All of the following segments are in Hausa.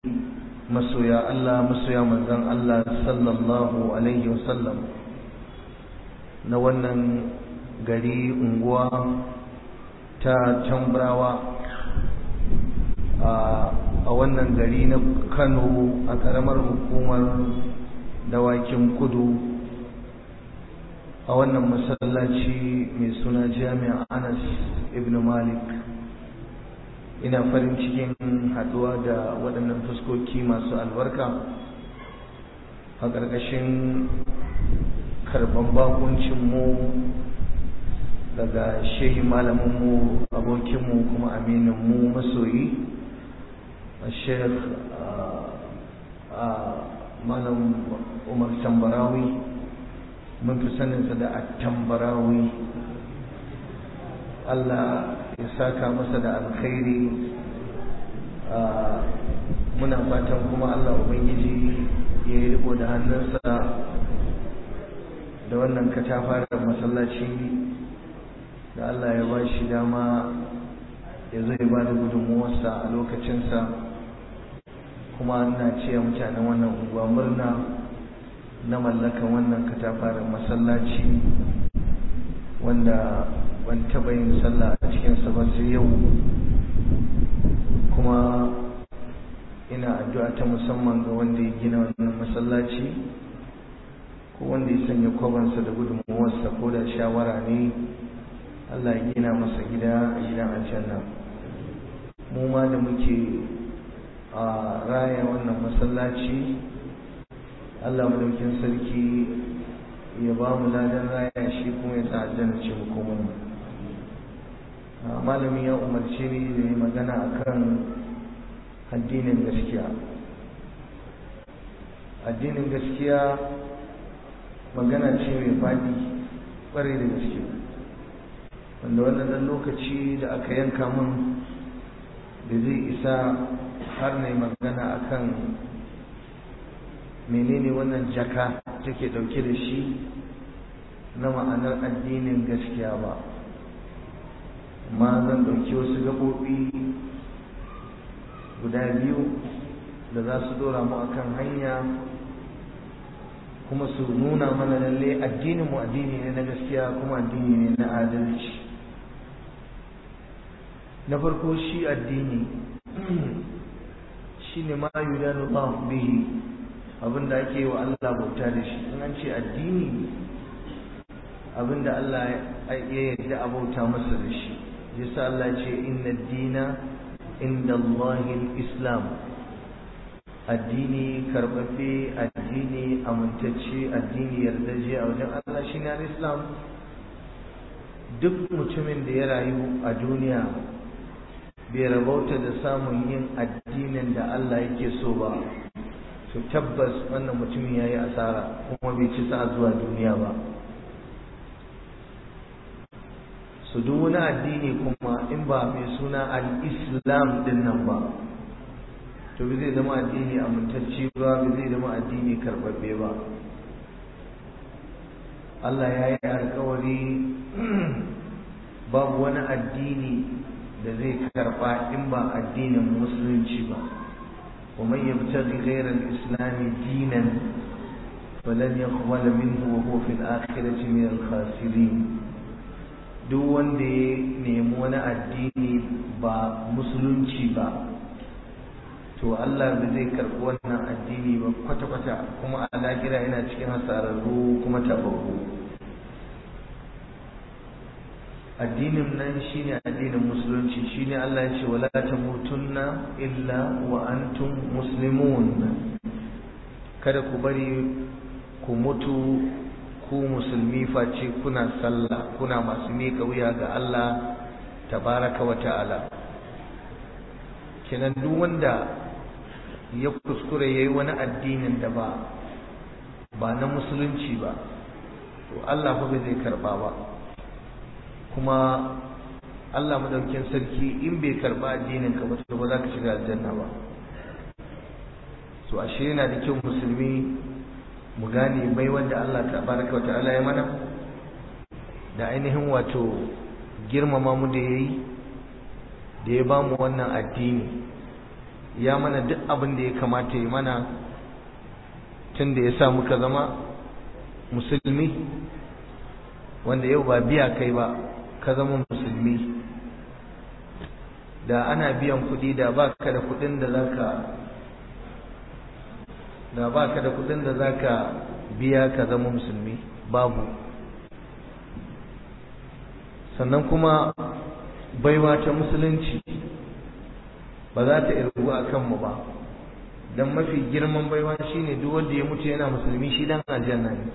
masoya Allah masoya manzon Allah sallallahu alaihi wasallam na wannan gari unguwa ta Tambarawa a wannan gari na Kano a ƙaramar hukumar Dawakin Kudu a wannan masallaci mai suna Jami'a Anas ibn Malik. Ina farin cikin haduwa da waɗannan fuskoki masu albarka a ƙarƙashin karɓan bakuncinmu daga shehi malaminmu abokinmu kuma amininmu masoyi a sheikh malam Umar Tambarawi, mun fi saninsa da Tambarawi. Allah ya saka masa da alkhairi. Muna fatan kuma Allah ubangiji ya yi riko da hannunsa da wannan katafaren masallaci da Allah ya ba shi dama ya zo ya ba da gudunmuwarsa a lokacinsa. Kuma ina ce mutanen wannan unguwa murna na mallakan wannan katafaren masallaci wanda ban taɓa yin sallah a cikinsa ba sai yau. Kuma ina addu'a ta musamman ga wanda ya gina wannan masallaci ko wanda ya sanya kwabansa da gudunmuwarsa ko da shawara ne, Allah ya gina masa gida a gidan aljanna. Mu ma da muke a raya wannan masallaci, Allah madaukin sarki ya ba mu ladan raya shi kuma ya sa aljanna ce mu koma. Malami ya umarce ni da yi magana akan addinin gaskiya. Addinin gaskiya magana ce mai faɗi ƙwarai da gaske, wanda wannan lokaci da aka yanka min da zai isa har na yi magana akan menene wannan jaka take dauke da shi na ma'anar addinin gaskiya ba, amma zan dauki wasu gabobi guda biyu da za su dora mu akan hanya kuma su nuna mana lalle addinin mu addini ne na gaskiya kuma addini ne na adalci. Na farko, shi addini shine ma yudanu Allah bihi, abinda ake yi wa Allah bauta da shi. In an ce addini, abinda Allah ya yarda a bauta masa da shi. Yasa Allah ce inna ad-dina inda Allahil Islam, addini karbabbe, addini amintacce, addini yardaje a wajen Allah shine al-Islam. Duk mutumin da ya rayu a duniya bai rabauta da samun yin addinin da Allah yake so ba, to tabbas wannan mutumin yayi asara kuma bai ci sa zuwa duniya ba. So duk wani addini kuma in ba mai suna al-Islam din nan ba, to bai zai zama addini amintacce ba, bai zai zama addini karbabbe ba. Allah ya yi alkawari babu wani addini da zai karba in ba addinin musulunci ba. ومن يبتغي غير الإسلام دينا فلن يقبل منه وهو في الآخرة من الخاسرين. duk wanda ya nemi wani addini ba musulunci ba, to Allah ba zai karɓi wannan addini ba kwata-kwata, kuma a lahira yana cikin hasararru kuma tababbu. Addinin nan shine addinin musulunci, shine Allah ya ce wala tamutunna illa wa antum muslimun. Kada ku bari ku mutu ku musulmi face kuna sallah, kuna masu miƙa wuya ga Allah tabaraka wa ta'ala. Kenan duk wanda ya kuskure yayi wani addinin da ba na musulunci ba, to Allah fa bai zai karba ba. Kuma Allah madaukakin sarki in bai karba addinin ka ba, to ba za ka shiga aljanna ba. So ashe yana da kyau musulmi mu gane bai wanda Allah tabaraka wa ta'ala ya mana, da ainihin wato girmama mu da yayi, da ya ba mu wannan addini. ya mana duk abin da ya kamata ya mana tun da ya sa muka zama musulmi, wanda yau ba biya kai ba ka zama musulmi. Da ana biyan kuɗi da ba ka da kuɗin da zaka biya ka zama musulmi, babu. Sannan kuma baiwa ta musulunci ba za ta irgu a kanmu ba, don mafi girman baiwa shine duk wanda ya mutu yana musulmi shi dan aljanna ne.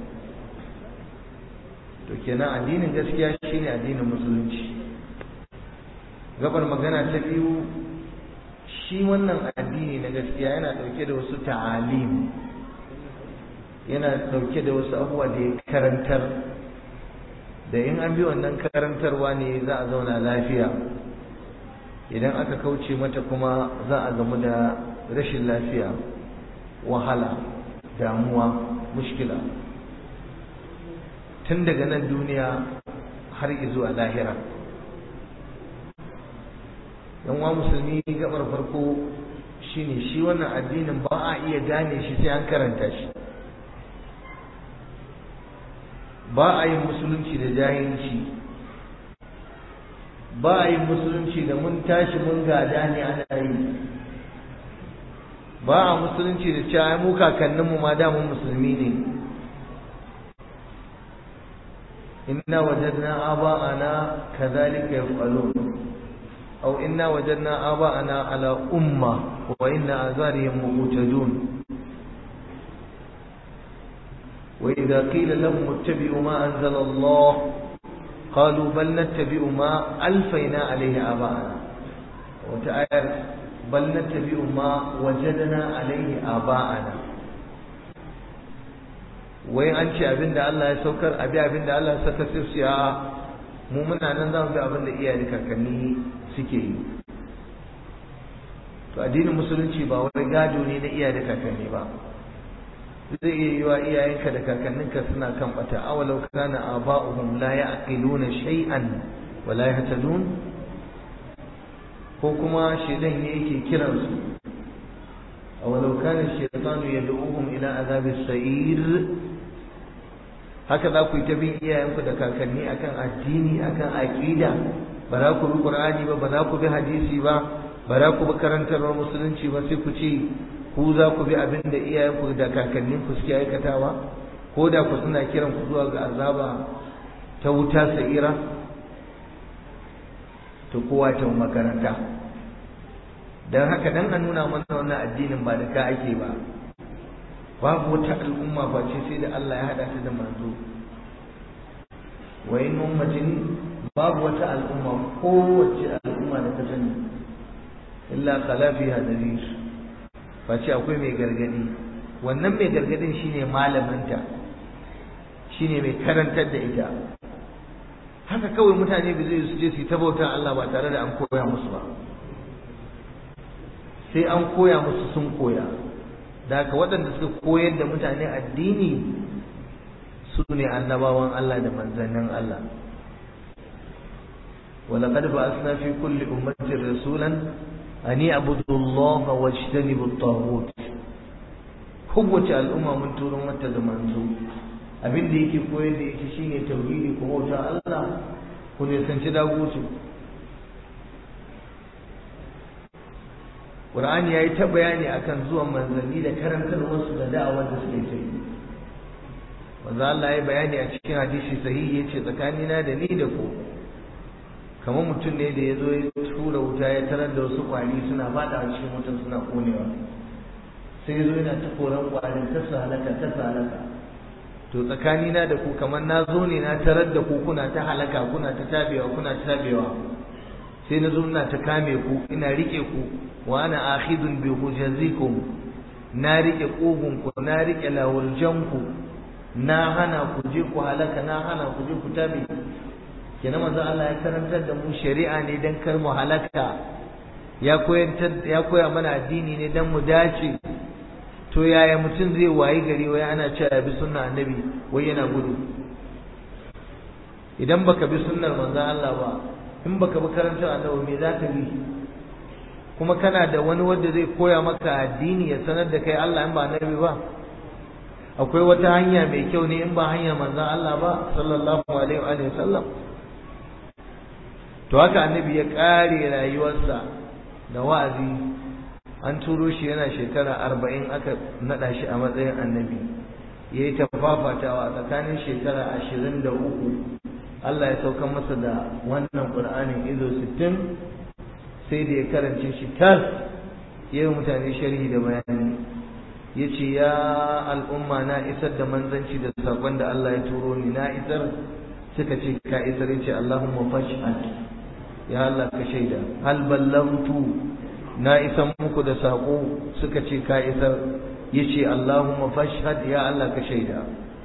To kenan addinin gaskiya shine addinin musulunci. Gabar magana ta biyu, shi wannan addini na gaskiya yana dauke da wasu ta'alim, yana dauke da wasu abubuwa da ya karantar, da in an bi wannan karantarwa ne za a zauna lafiya. Idan aka kauce mata kuma za a gamu da rashin lafiya, wahala, damuwa, mushkila, tun daga nan duniya har zuwa lahira. Yan uwa musulmi, gabar farko shine shi wannan addinin ba a iya gane shi sai an karanta shi. Ba a yin musulunci da jahilci, ba a yin musulunci da mun tashi mun gada ne ana yi, ba a musulunci da cewa mu kakanninmu ma da mun musulmi ne. Inna wajadna aba'ana kadhalika yaf'alun aw inna wajadna aba'ana ala umma wa inna azarihim muqtadun. وإذا قيل لهم اتبعوا ما أنزل الله قالوا بل نتبع ما ألفينا عليه آباءنا، وتعالى بل نتبع ما وجدنا عليه آباءنا. وين أنت أبن الله يسوكر أبي أبن الله يسوكر سيا mu muna nan za mu bi abin da iyaye kakanni suke yi. To addinin musulunci ba wai gado ne na iyaye da kakanni ba. Zai iya yiwa iyayenka da kakanninka suna kan bata, awalau kana aba'uhum la ya'qiluna shay'an wa la yahtadun, ko kuma shedan ne yake kiran su, awalau kana shaytanu yad'uhum ila azabis sa'ir. Haka za ku yi ta bin iyayenku da kakanni akan addini, akan aqida, ba za ku bi Qur'ani ba, ba za ku bi hadisi ba, ba za ku bi karantarwar musulunci ba, sai ku ce ku za ku bi abin da iyayenku da kakanninku suke aikatawa, ko da ku suna kiran ku zuwa ga azaba ta wuta sa'ira. To kowa ta makaranta. Dan haka dan a nuna mana wannan addinin ba da ka ake ba. Babu wata al'umma face sai da Allah ya hada ta da manzo. Wa in ummatin, babu wata al'umma, kowace al'umma da ta sani, illa khala fiha nadhir, face akwai mai gargadi. Wannan mai gargadin shine malaminta, shine mai karantar da ita. Haka kawai mutane ba zai su je su ta bauta Allah ba tare da an koya musu ba, sai an koya musu sun koya. Da haka waɗanda suka koyar da mutane addini su ne annabawan Allah da manzannin Allah. ولقد بعثنا في كل أمة رسولا أن يعبدوا الله واجتنبوا الطاغوت. kowace al'umma mun turo mata da manzo, abin da yake koyar da ita shine tauhidi, ko bauta Allah, ku ne sanci dagutu. Qur'ani yayi ta bayani akan zuwan manzanni da karantarwar su da da'awar da suke yi. Manzo Allah yayi bayani a cikin hadisi sahihi, yace tsakanina da ni da ku kamar mutum ne da ya zo ya tura wuta ya tarar da wasu kwari suna fada a cikin wutan suna konewa, sai ya zo yana ta koran kwarin ta su halaka ta su halaka. To tsakanina da ku kamar na zo ne na tarar da ku kuna ta halaka, kuna ta tabewa, kuna ta tabewa, sai na zo ina ta kame ku, ina rike ku, wa ana akhidun bi hujazikum, na rike kugun ku, na rike lawurjan ku, na hana ku je ku halaka, na hana ku je ku tabe. Kenan manzo Allah ya karantar da mu shari'a ne dan kar mu halaka, ya koya mana addini ne dan mu dace. To yaya mutum zai wayi gari wai ana cewa bi sunnar annabi wai yana gudu? Idan baka bi sunnar manzo Allah ba, in baka bi karantar annabi me za ka bi? kuma kana da wani wanda zai koya maka addini ya sanar da kai Allah in ba annabi ba? Akwai wata hanya mai kyau ne in ba hanyar manzon Allah ba sallallahu alaihi wa sallam? To haka annabi ya kare rayuwarsa da wa'azi. An turo shi yana shekara 40 aka nada shi a matsayin annabi. Yayi tafafatawa tsakanin shekara 23 Allah ya sauka masa da wannan Qur'anin izo 60 sai da ya karance shi tas yayin mutane sharhi da bayani. Yace ya al'umma na isar da manzanci da sakon da Allah ya turo ni na isar. Suka ce ka isar. Yace Allahumma fashhad, ya Allah ka shaida. Hal ballantu, na isar muku da sako. Suka ce ka isar. Yace Allahumma fashhad, ya Allah ka shaida.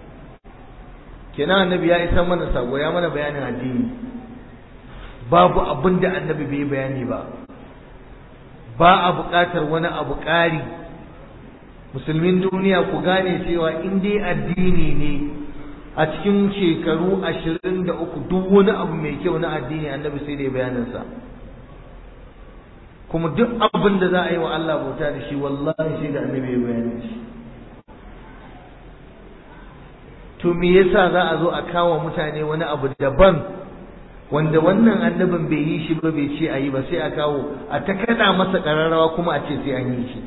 Kenan annabi ya isar mana sako, ya mana bayanin addini. Babu abin da annabi bai bayani ba. Ba a buƙatar wani abu ƙari. Musulmin duniya ku gane cewa in dai addini ne, a cikin shekaru 23 duk wani abu mai kyau na addini annabi sai da bayaninsa. Kuma duk abin da za a yi wa Allah bauta da shi wallahi sai da annabi ya bayanin shi. To me yasa za a zo a kawo mutane wani abu daban wanda wannan annabin bai yi shi ba, bai ce a yi ba, sai a kawo a ta kada masa ƙararrawa kuma a ce sai an yi shi.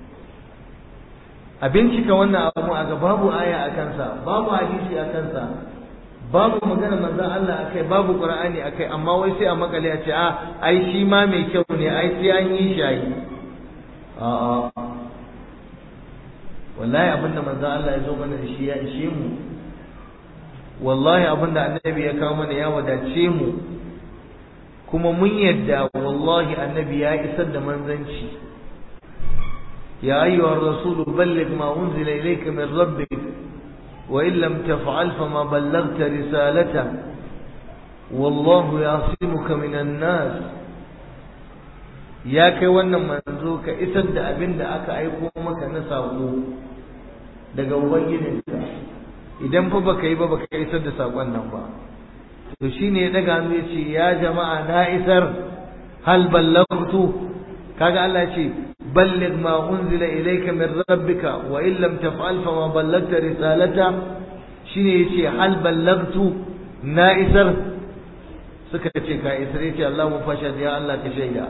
A bincika wannan abu a ga babu aya a kansa, babu hadisi a kansa, babu magana manzon Allah akai, babu Qur'ani akai, amma wai sai a makale a ce ai shi ma mai kyau ne, ai sai an yi shi ai. A'a, wallahi abinda manzon Allah ya zo mana da shi ya ishe mu. Wallahi abinda annabi ya kawo mana ya wadace mu, kuma mun yadda wallahi annabi ya isar da manzanci. يا أيها الرسول بلغ ما أنزل إليك من ربك وإن لم تفعل فما بلغت رسالته والله يعصمك من الناس. يا كي wannan manzo ka isar da abin da aka aiko maka na sako daga ubangijinka. Idan fa baka yi ba baka isar da sakon nan ba, to shine ya daga hannu ya ce ya jama'a na isar. Hal ballaghtu, kaga Allah ya ce بلغ ما أنزل إليك من ربك وإن لم تفعل فما بلغت رسالته. شنو يشي هل بلغت نائسر؟ سكتي كائسر يشي الله مفشد يا الله كشيدا.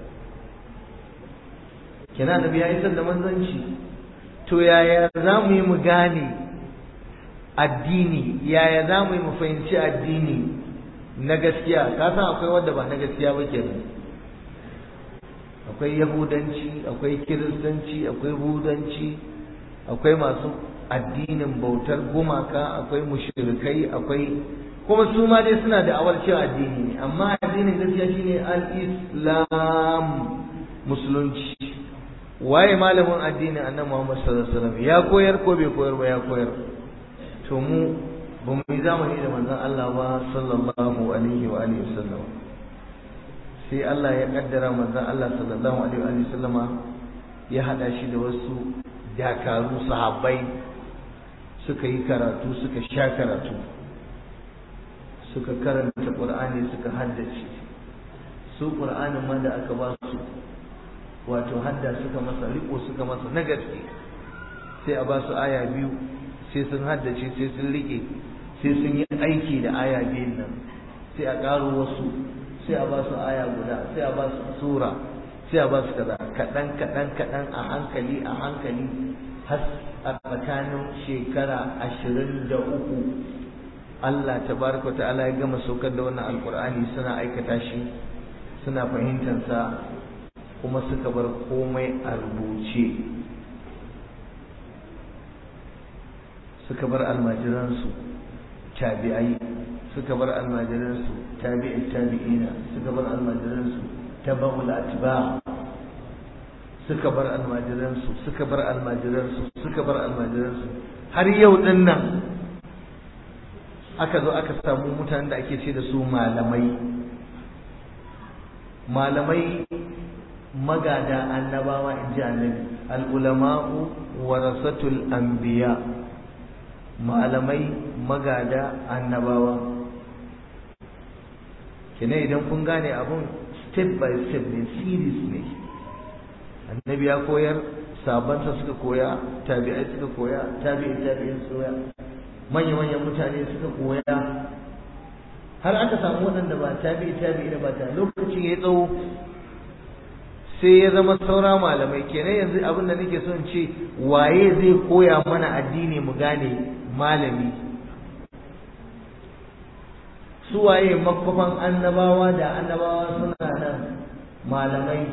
كنا نبي عيسى ده منزنشي. تو يا زامي مغاني addini, yaya za mu yi mu fahimci addini na gaskiya? Ka san akwai wanda ba na gaskiya ba kenan. Akwai yahudanci, akwai kiristanci, akwai budanci, akwai masu addinin bautar gumaka, akwai mushrikai, akwai kuma su ma dai suna da awar cewa addini ne, amma addinin gaskiya shine al-Islam, musulunci. Waye malamin addinin Annabi Muhammad sallallahu alaihi wasallam? Ya koyar ko bai koyar ba? Ya koyar. To mu ba mu yi zamani da manzon Allah ba sallallahu alaihi wa alihi wasallam. Sai Allah ya kaddara manzon Allah sallallahu alaihi wa sallama ya hada shi da wasu dakaru sahabbai, suka yi karatu, suka sha karatu, suka karanta Qur'ani, suka haddace. Su Qur'anin ma da aka ba su wato hadda suka masa riko, suka masa na gaske. Sai a ba su aya biyu, sai sun haddace, sai sun rike, sai sun yi aiki da aya biyun nan, sai a ƙaro wasu, sai a ba su aya guda, sai a ba su sura, sai a ba su kaza, kaɗan a hankali har a tsakanin shekara 23 Allah tabaraka ta'ala ya gama saukar da wannan alkur'ani, suna aikata shi, suna fahimtar sa, kuma suka bar komai a rubuce. Suka bar almajiransu tabi'ai, suka bar almajiransu tabi'ina, suka bar almajiransu tabaul atba', suka bar almajiransu har yau din nan aka zo aka samu mutanen da ake ce da su malamai magada annabawa, in ji annabi, al-ulama'u warasatul anbiya. Malamai magada annabawa. Kina idan kun gane abun step by step ne, series ne. annabi ya koyar, sahabbansa suka koya, tabi'ai suka koya, tabi'in suka koya, manyan mutane suka koya, har aka samu waɗanda ba tabi'i da ba ta lokacin ya tsawo sai ya zama saura malamai. Kenan yanzu abin da nake so in ce, waye zai koya mana addini mu gane malami? Su waye makwafan annabawa da annabawa suna nan malamai?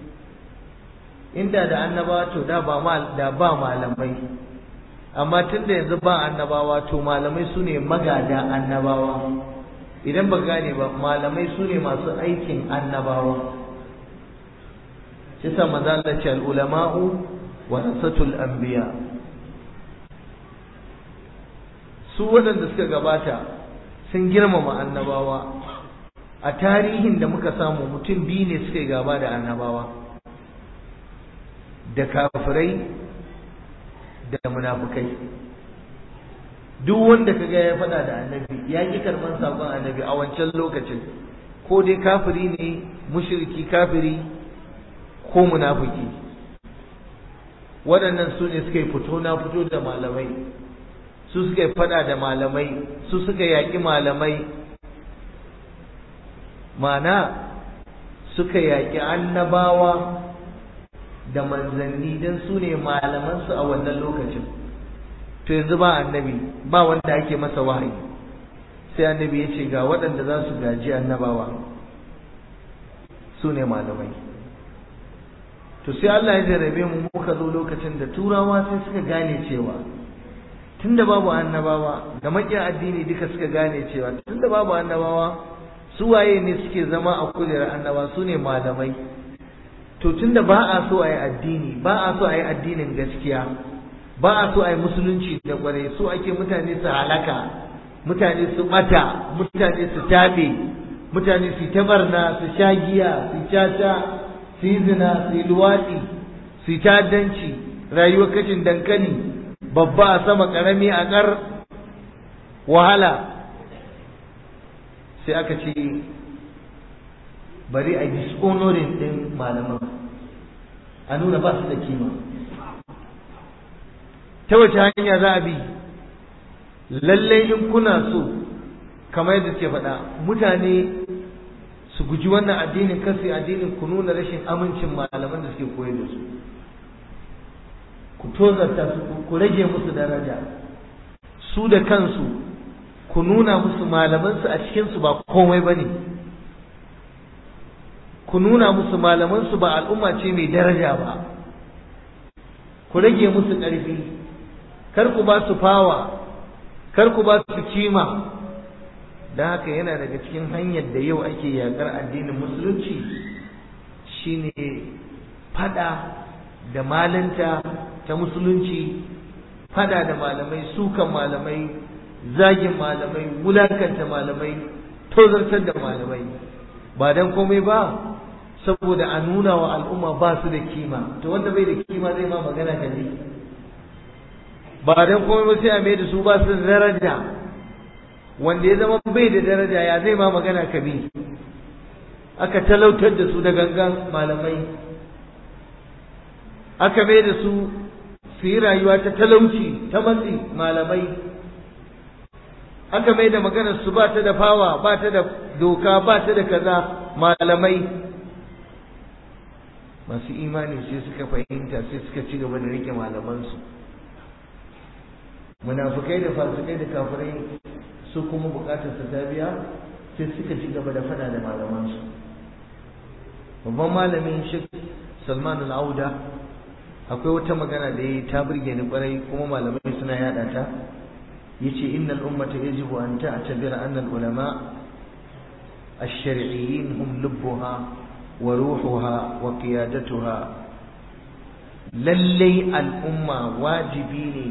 Inda da annabawa to da ba malamai, amma tunda yanzu ba annabawa to malamai su ne magada annabawa. Idan ba gane ba, malamai su ne masu aikin annabawa. shi sa manzo Allah ce al-ulama'u warasatul anbiya. Su waɗanda suka gabata sun girmama annabawa. A tarihin da muka samu mutum biyu ne suka yi gaba da annabawa, da kafirai da munafukai. Duk wanda kaga ya faɗa da annabi ya ƙi karɓar saƙon annabi a wancan lokacin, ko dai kafiri ne, mushriki kafiri, ko munafiki. Waɗannan su ne suka yi fito na fito da malamai, su suka yi faɗa da malamai, su suka yaƙi malamai, mana suka yaƙi annabawa da manzanni don su ne malamansu a wannan lokacin. To yanzu ba annabi, ba wanda ake masa wahayi, sai annabi ya ce ga waɗanda za su gaji annabawa, su ne malamai. To sai Allah ya jarabe mu muka zo lokacin da turawa sai suka gane cewa tunda babu annabawa, da makiya addini duka suka gane cewa tunda babu annabawa, su waye ne suke zama a kujerar annaba? Su ne malamai. To tunda ba a so a yi addini, ba a so a yi addinin gaskiya, ba a so a yi musulunci da kwarai, so ake mutane su halaka, mutane su bata, mutane su tabe, mutane su tabarna, su sha giya, su caca, su yi zina, su yi luwaɗi, su yi ta'addanci, rayuwar kashin dankali, babba a sama ƙarami a ƙar, wahala. Sai aka ce bari a dishonorin ɗin malaman, a nuna ba su da kima. Ta wace hanya za a bi? Lallai in kuna so, kamar yadda ke faɗa, mutane su guji wannan addinin, kasi addinin, ku nuna rashin amincin malaman da suke koyar da su, ku tozarta su, ku rage musu daraja. Su da kansu ku nuna musu malamansu a cikinsu ba komai ba ne, ku nuna musu malamansu ba al'umma ce mai daraja ba, ku rage musu ƙarfi, kar ku ba su fawa, kar ku ba su kima. Da haka yana daga cikin hanyar da yau ake yakar addinin musulunci shine fada da malanta ta musulunci, fada da malamai, sukan malamai, zagin malamai, wulakanta malamai, tozartar da malamai. Ba dan komai ba, saboda a nuna wa al'umma ba su da kima. To wanda bai da kima zai ma magana ka ji. Ba dan komai ba sai a mai da su ba su da daraja. Wanda ya zama bai da daraja ya zai ma magana ka bi. Aka talautar da su da gangan malamai, aka mai da su su yi rayuwa ta talauci, ta matsi malamai, aka mai da maganar su ba ta da fawa, ba ta da doka, ba ta da kaza malamai. Masu imani sai suka fahimta, sai suka ci gaba da rike malamansu. Munafukai da fasikai da kafirai su kuma bukatar su ta biya, sai suka ci gaba da fada da malamansu. Babban malamin Sheikh Salman al-Auda akwai wata magana da yayi ta burge ni kwarai, kuma malamai suna yada ta. Yace innal ummata yajibu an ta'tabira anna al-ulama ash-shar'iyyin hum lubbuha wa ruhuha wa qiyadatuha. Lallai al'umma wajibi ne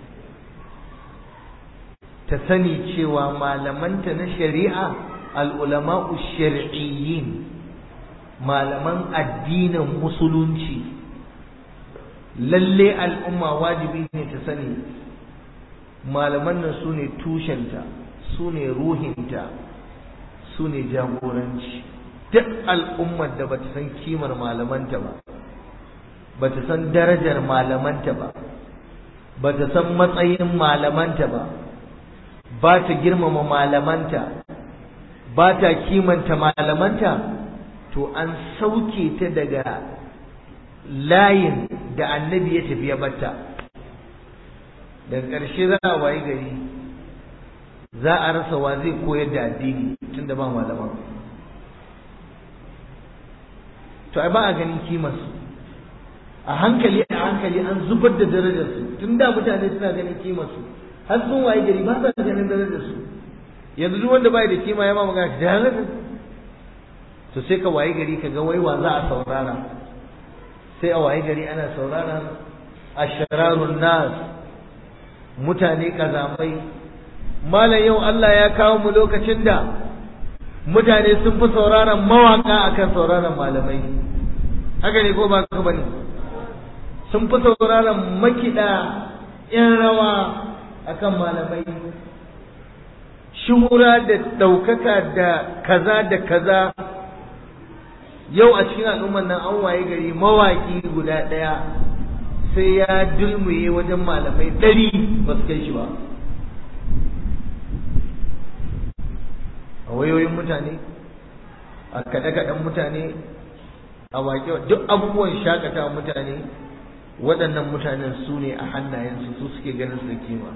ta sani cewa malamanta na shari'a al'ulama'u shari'iyyin, malaman addinin musulunci, lalle al'umma wajibi ne ta sani malaman nan su ne tushenta, su ne ruhinta, su ne jagoranci. Duk al'ummar da bata san kimar malamanta ba, bata san darajar malamanta ba, bata san matsayin malamanta ba, ba ta girmama malamanta, ba ta kimanta malamanta, to an sauke ta daga layin da annabi ya tafi ya batta. Daga ƙarshe za a wayi gari za a rasa wa zai koyar da addini tunda ba malaman. To ai ba a ganin kimarsu, a hankali an zubar da darajarsu. Tun da mutane suna ganin kimarsu, har sun wayi gari ba sa ganin darajarsu. Yanzu duk wanda bai da kima ya ma magana da halatta, to sai ka wayi gari ka ga waiwa za a saurara. Sai a wayi gari ana sauraron ashrarun nas, mutane kazamai. Malam yau Allah ya kawo mu lokacin da mutane sun fi sauraron mawaka akan sauraron malamai. Haka ne ko ba ka bane? Sun fi sauraron makida, yan rawa akan malamai. Shuhura da ɗaukaka da kaza yau a cikin al'ummar nan an waye gari mawaki guda ɗaya sai ya dulmuye wajen malamai 100 ba su kai shi ba. A wayoyin mutane, a kaɗe-kaɗen mutane, a waƙe, duk abubuwan shakatawa mutane, waɗannan mutanen su ne a hannayensu, su suke ganin su da kima.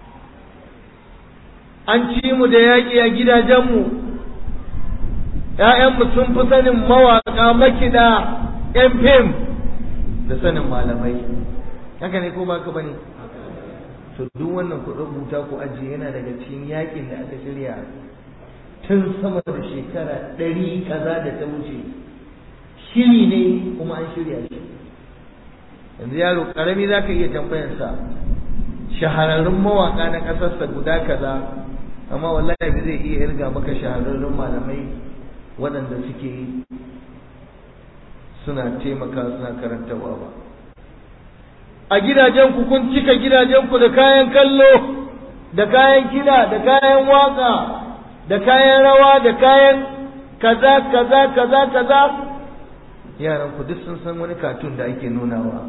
An ci mu da yaƙi a gidajenmu, ‘ya'yanmu sun fi sanin mawaƙa, makiɗa, ‘yan fim da sanin malamai. Haka ne ko ba ka bane? To duk wannan ku rubuta ku ajiye, yana daga cikin yaƙin da aka shirya tun sama da shekara 100 kaza da ta wuce. Shiri ne kuma an shirya shi. Yanzu yaro ƙarami za ka iya tambayarsa shahararrun mawaƙa na ƙasarsa guda kaza, amma wallahi ba zai iya irga maka shahararrun malamai waɗanda suke suna taimaka suna karantarwa ba. A gidajenku kun cika gidajenku da kayan kallo, da kayan kiɗa, da kayan waka, da kayan rawa, da kayan kaza. Yaran ku duk sun san wani katun da ake nunawa,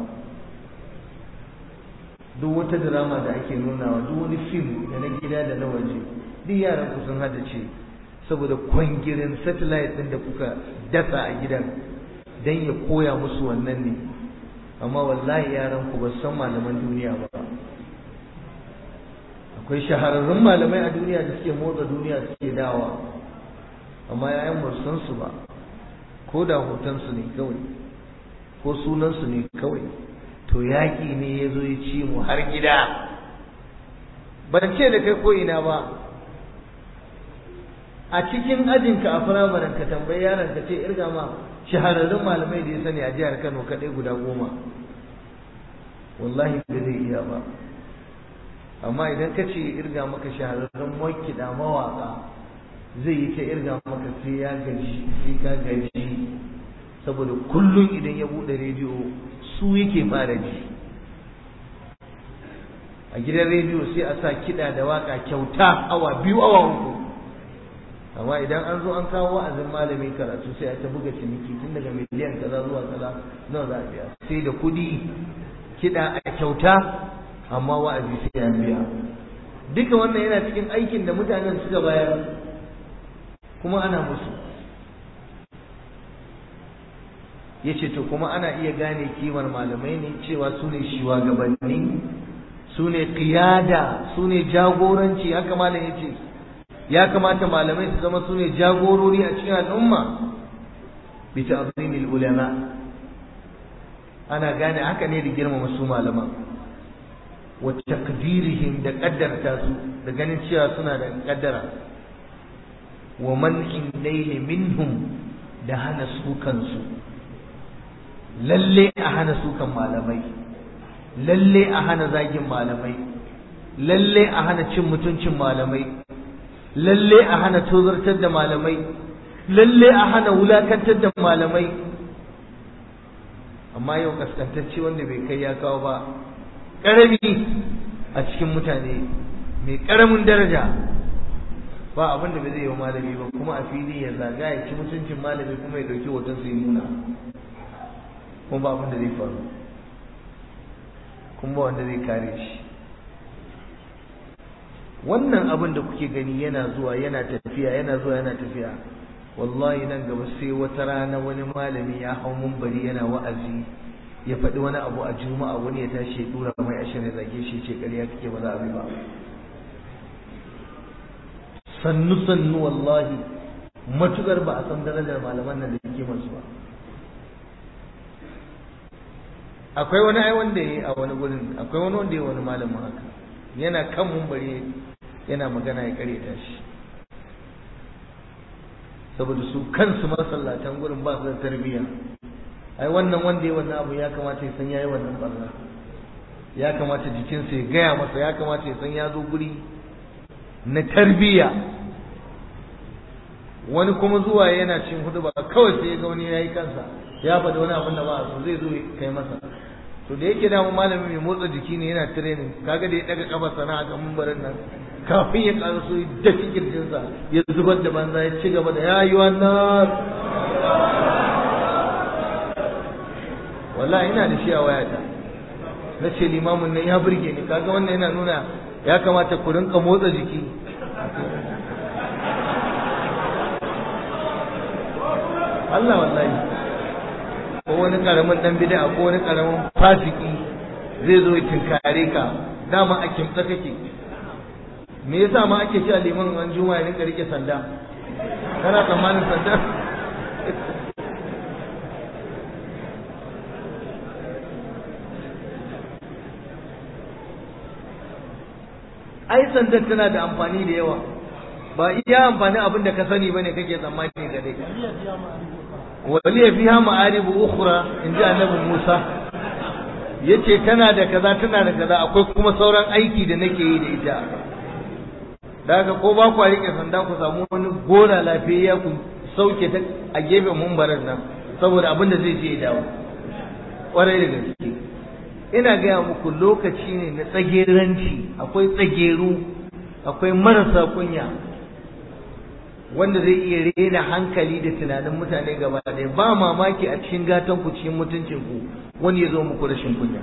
duk wata drama da ake nunawa, duk wani fim da na gida da na waje, duk yaran ku sun haddace, saboda kwangirin satellite ɗin da kuka dasa a gidan dan ya koya musu wannan ne. Amma wallahi yaran ku ba san malaman duniya ba. Akwai shahararrun malamai a duniya da suke motsa duniya suke dawa, amma yayan ba san su ba, ko da hotonsu ne kawai ko sunansu ne kawai. To yaƙi ne ya zo ya ci mu har gida. Ban ce da kai ko ina ba, a cikin ajinka a firamaren ka tambayi yaron ka ce irga ma shahararrun malamai da ya sani a jihar Kano kaɗai guda 10. Wallahi ba zai iya ba. Amma idan ka ce irga maka shahararrun makiɗa mawaƙa, zai yi ta irga maka sai ya gaji, sai ka gaji, saboda kullum idan ya buɗe rediyo su yake fara ji. A gidan rediyo sai a sa kiɗa da waƙa kyauta awa 2 awa 3. Amma idan an zo an kawo wa'azin malami karatu sai a ta buga ciniki tun daga miliyan kaza zuwa kaza nawa za a biya, sai da kuɗi kiɗa a kyauta, amma wa'azi sai ya biya. Duka wannan yana cikin aikin da mutanen suka bayar, kuma ana musu. Yace to kuma ana iya gane kimar malamai ne cewa su ne shugabanni, su ne qiyada, su ne jagoranci. Haka malam yace ya kamata malamai su zama su ne jagorori a cikin al'umma. Bi ta'zimil ulama, ana gane haka ne da girmama su malaman, wa taqdirihim da kaddarta su, da ganin cewa suna da kaddara, wa man'in layli minhum, da hana su kansu. Lalle a hana sukan malamai, lalle a hana zagin malamai, lalle a hana cin mutuncin malamai, lalle a hana tozartar da malamai, lalle a hana wulakantar da malamai. Amma yau kaskantacce wanda bai kai ya kawo ba, ƙarami a cikin mutane, mai ƙaramin daraja, ba abin da bai zai yi wa malami ba, kuma a fili ya zaga ya ci mutuncin malami kuma ya ɗauki hoton su yi nuna, kuma ba abin da zai faru. kuma wanda zai kare shi. Wannan abin da kuke gani yana zuwa yana tafiya yana zuwa yana tafiya, wallahi nan gaba sai wata rana wani malami ya hau munbari yana wa'azi ya faɗi wani abu a juma'a, wani ya tashi ya dura mai ashirin zage shi ce ƙarya kake ba za a bi ba. sannu sannu wallahi matukar ba a san darajar malaman nan da yake masu ba. Akwai wani ai wanda yayi a wani gurin, akwai wani wanda yayi wani malamin haka, yana kan munbari yana magana ya kareta shi, saboda su kansu masallatan gurin ba su da tarbiyya. Ai wannan wanda yayi wannan abu ya kamata ya san yayi wannan barna, ya kamata jikinsa ya gaya masa, ya kamata ya san ya zo guri na tarbiyya. Wani kuma zuwa yana cin hudu ba kawai sai ya ga wani yayi kansa ya faɗi wani abin da ba so zai zo kai masa. To da yake damu malami mai motsa jiki ne yana training, kaga da ya daga kafa sana ga mumbarin nan kafin ya karaso da kirjinsa ya zubar da banza ya ci gaba da ya yi wannan. Wallahi ina da shi a wayata, na ce limamin nan ya burge ni, kaga wannan yana nuna ya kamata ku rinka motsa jiki. Allah wallahi, ko wani karamin dan bid'a ko wani karamin fasiki zai zo ya tinkare ka, dama a kimtsa kake. Me yasa ma ake cewa liman an juma'a ya rinka rike sanda? Kana tsammanin sanda? Ai sandar tana da amfani da yawa, ba iya amfani abin da ka sani bane kake tsammani ga dai. Waliya fiha ma'aribu ukhra, inji annabi Musa yace tana da kaza tana da kaza, akwai kuma sauran aiki da nake yi da ita. Daga ko ba ku rike sanda ku samu wani gora lafiya ku sauke ta a gefen mumbarin nan, saboda abin da zai je ya dawo. Kwarai da gaske ina gaya muku lokaci ne na tsageranci, akwai tsageru, akwai marasa kunya wanda zai iya rena hankali da tunanin mutane gaba ɗaya. Ba mamaki a cikin gatan ku, cikin mutuncin ku, wani ya zo muku rashin kunya.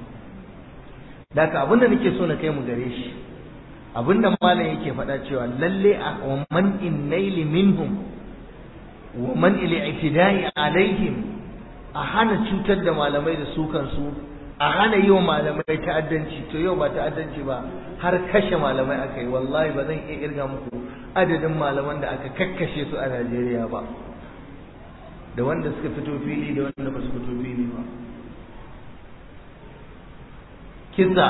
Daka abinda nake so na kai mu gare shi, abinda malam yake faɗa cewa lalle a man innaili minhum wa man i'tidai alaihim, a hana cutar da malamai da su kansu, a hana yi wa malamai ta'addanci. To yau ba ta'addanci ba, har kashe malamai aka yi. Wallahi ba zan iya irga muku adadin malaman da aka kakkashe su a Najeriya ba, da wanda suka fito fili da wanda ba su fito fili ba. Kisa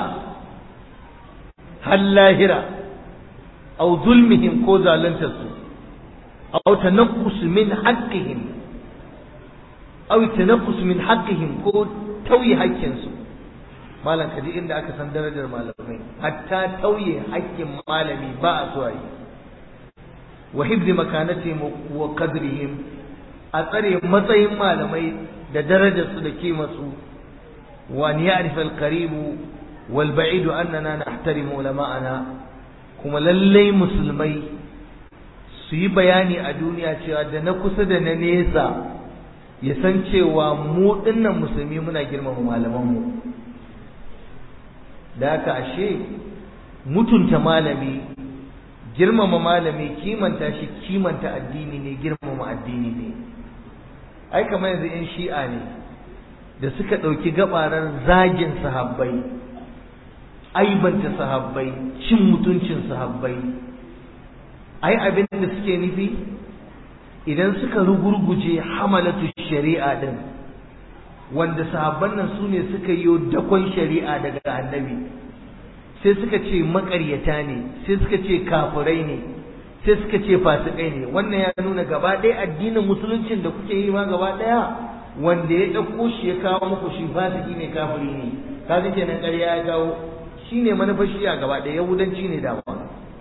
har lahira, au zulmihim ko zaluntarsu, au tanaqqus min haqqihim, au tanaqqus min haqqihim ko tauye haƙƙinsu. Malam kaji inda aka san darajar malamai, hatta tauye haƙƙin malami ba a so yi. Wa hibzi makanatihim wa qadrihim, a tsare matsayin malamai da darajarsu da kimarsu. Wa an ya'rifa al-qarib wal ba'id annana nahtarimu ulama'ana, kuma lallai musulmai su yi bayani a duniya cewa da na kusa da na nesa ya san cewa mu dinnan musulmi muna girmama malamanmu. Da haka ashe mutunta malami, girmama malami, kimanta shi kimanta addini ne, girmama addini ne. Ai kamar yanzu yan shi'a ne da suka ɗauki gabarar zagin sahabbai, aibanta sahabbai, cin mutuncin sahabbai. Ai abin da suke nufi, idan suka rugurguje hamalatu shari'a din, wanda sahabban nan su ne suka yi dakon shari'a daga annabi, sai suka ce maƙaryata ne, sai suka ce kafirai ne, sai suka ce fasikai ne. Wannan ya nuna gaba ɗaya addinin musuluncin da kuke yi ma gaba ɗaya, wanda ya ɗauko shi ya kawo muku shi fasiki ne, kafiri ne. Kaga kenan ƙarya ya kawo, shi ne manufar shi'a gaba ɗaya, yahudanci ne dama.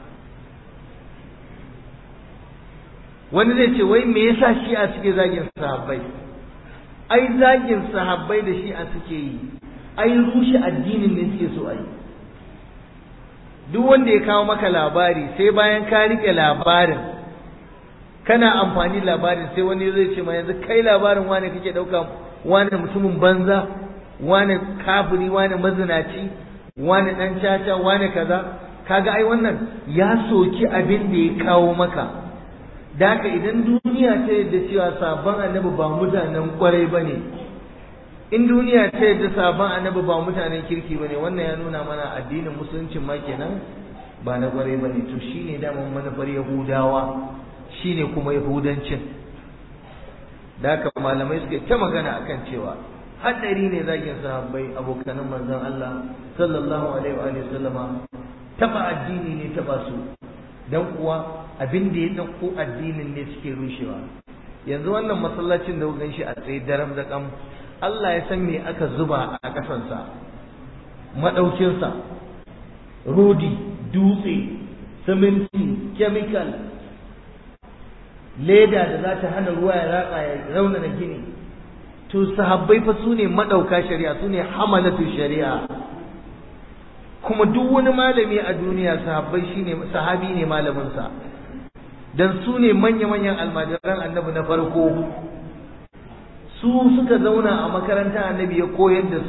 Wani zai ce wai me yasa shi'a suke zagin sahabbai? Ai zagin sahabbai da shi'a suke yi, ai rushe addinin ne suke so ai. Duk wanda ya kawo maka labari, sai bayan ka rike labarin kana amfani labarin, sai wani zai ce ma yanzu kai labarin wane kake dauka, wane mutumin banza, wani kafiri, wani mazinaci, wani dan caca, wani kaza. Kaga ai wannan ya soki abin da ya kawo maka. Da haka idan duniya ta yadda cewa sabon annabi ba mutanen kwarai bane, in duniya ta yadda sabon annabi ba mutanen kirki bane, wannan ya nuna mana addinin musulunci ma kenan ba na kwarai bane. To shine daman manufar Yahudawa, shine kuma Yahudancin. Da haka malamai suke ta magana akan cewa haɗari ne zagin sahabbai abokanan manzon Allah sallallahu alaihi wa sallama, taba addini ne taba su, dan kuwa abin da ya dauko addinin ne suke rushewa. Yanzu wannan masallacin da kuka shi a tsaye daram da kam, Allah ya san me aka zuba a kasansa, madaukin sa, rodi, dutse, siminti, chemical, leda da za ta hana ruwa ya ratsa ya raunana gini. To sahabbai fa su ne madauka shari'a, su ne hamalatu shari'a. Kuma duk wani malami a duniya sahabi ne malamin sa, dan su ne manya-manyan almajiran annabi na farko. Su suka zauna a makaranta annabi ya koyar da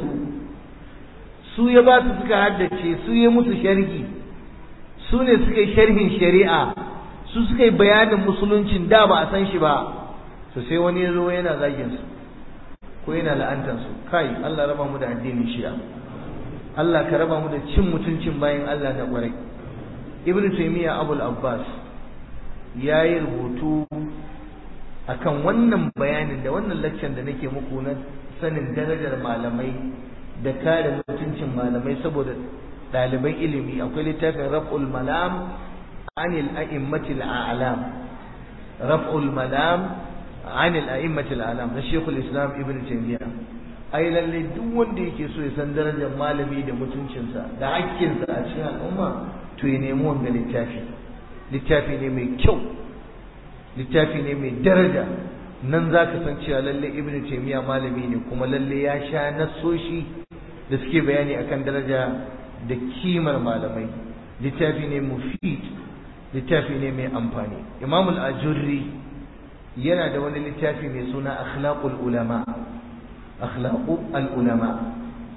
su ya ba su suka haddace, su ya musu sharhi, su ne suka yi sharhin shari'a, su suka yi bayanin musuluncin da ba a san shi ba. To sai wani ya zo yana zagin su ko yana la'antar su. Kai, Allah raba mu da addinin shi'a, Allah ka raba mu da cin mutuncin bayan Allah na ƙwarai. Ibn Taymiyyah Abul Abbas ya yi rubutu akan wannan bayanin da wannan lecture da nake muku na sanin darajar malamai da kare mutuncin malamai saboda ɗaliban ilimi. Akwai littafin Raf'ul Malam anil a'immatil a'lam, Raf'ul Malam anil a'immatil a'lam na Sheikhul Islam Ibn Taymiyyah. Ai lalle duk wanda yake so ya san darajar malami da mutuncinsa da hakkinsa a cikin al'umma, to ya nemi wannan littafi. Littafi ne mai kyau, littafi ne mai daraja. Nan za ka san cewa lalle Ibn Taymiyyah malami ne, kuma lalle ya sha nassoshi da suke bayani akan daraja da kimar malamai. Littafi ne mufid, littafi ne mai amfani. Imam al-Ajurri yana da wani littafi mai suna Akhlaqul Ulama, Akhlaqul Ulama,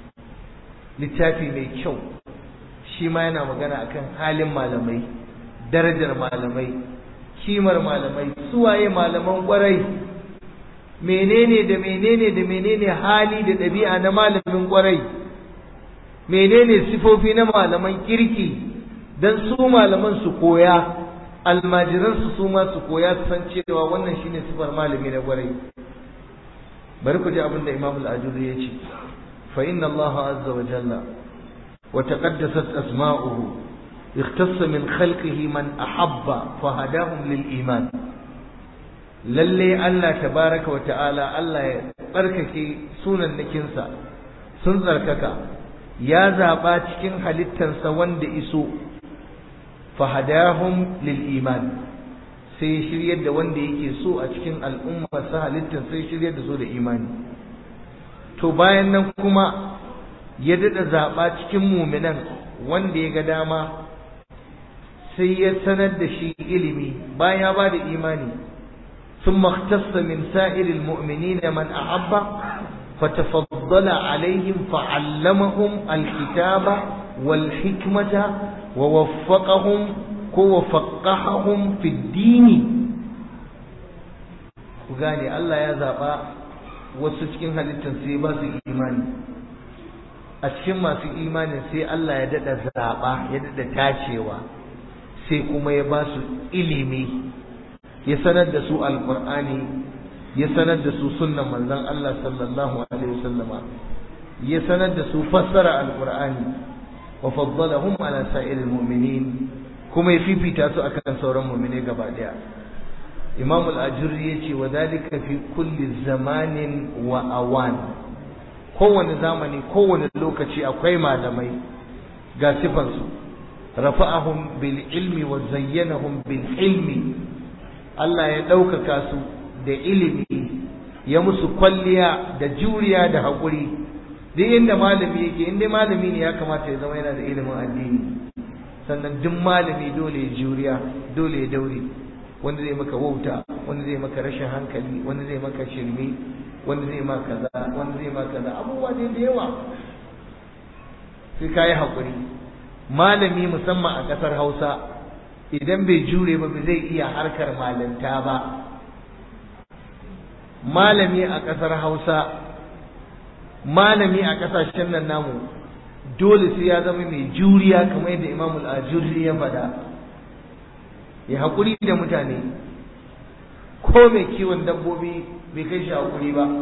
littafi mai kyau. Shi ma yana magana akan halin malamai, darajar malamai, kimar malamai, suwaye malaman kwarai, menene da menene hali da ɗabi'a na malamin kwarai, menene sifofi na malaman kirki, dan su malaman su koya, almajiran su ma su koya, su san cewa wannan shine sifar malami na kwarai. Bari ku ji abin da Imam al-Ajurri ya ce: fa inna Allah azza wa jalla wa taqaddasat asma'uhu ikhtassa min khalqihi man ahabba fa hadahum lil iman. Lalle Allah tabaraka wa ta'ala, Allah ya tsarkake sunannakinsa, sun tsarkaka, ya zaba cikin halittarsa wanda iso, fa hadahum lil iman, sai shiryar da wanda yake so a cikin al'ummar sa halittar, sai shiryar da su da imani. To bayan nan kuma ya dada zaba cikin mu'minan wanda ya ga dama, sai ya sanar da shi ilimi bayan ya ba da imani. ثم اختص من سائر المؤمنين من أحب فتفضل عليهم فعلمهم الكتاب والحكمة ووفقهم في الدين. وقال الله يا زابا وسكين halittar sai ba su imani. A cikin masu imanin sai Allah ya dada zaba, ya dada tacewa, sai kuma ya ba su ilimi, ya sanar da su alqur'ani, ya sanar da su sunnan manzon Allah sallallahu alaihi wasallama, ya sanar da su fassara alqur'ani, wa faddalahum ala sa'iril mu'minin, kuma ya fifita su akan sauran mu'mine gaba daya. Imam al-Ajurri yace wa dalika fi kulli zamanin wa awan, kowane zamani, kowane lokaci akwai malamai ga sifansu. Rafa'ahum bil ilmi wa zayyanahum bil ilmi, Allah ya ɗaukaka su da ilimi, ya musu kwalliya da juriya da haƙuri. Duk inda malami yake, inda malami ne ya kamata ya zama yana da ilimin addini. Sannan duk malami dole ya juriya, dole ya daure. Wanda zai maka wauta, wanda zai maka rashin hankali, wanda zai maka shirme, wani zai ma kaza, wani zai ma kaza, abubuwa ne da yawa. Sai ka yi haƙuri. Malami musamman a ƙasar Hausa idan bai jure ba zai iya harkar malanta ba. Malami a ƙasar Hausa, malami a ƙasashen nan namu dole sai ya zama mai juriya kamar yadda Imam al-Ajurri ya faɗa. Ya haƙuri da mutane, ko mai kiwon dabbobi bai kai shi haƙuri ba.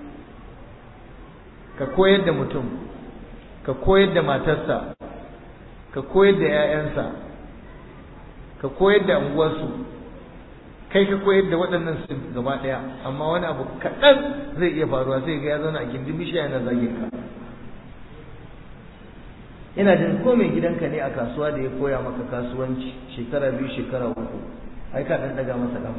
Ka koyar da mutum, ka koyar da matarsa, ka koyar da 'ya'yansa, ka koyar da unguwarsu, kai ka koyar da waɗannan su gaba ɗaya, amma wani abu kaɗan zai iya faruwa sai ga ya zauna a gindin bishiya yana zagin ka. Ina jin ko mai gidanka ne a kasuwa da ya koya maka kasuwanci shekara 2 shekara 3, ai ka dan daga masa kafa.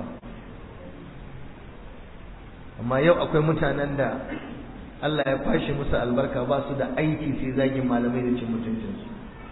Amma yau akwai mutanen da Allah ya kwashe musu albarka ba su da aiki sai zagin malamai da cin mutuncinsu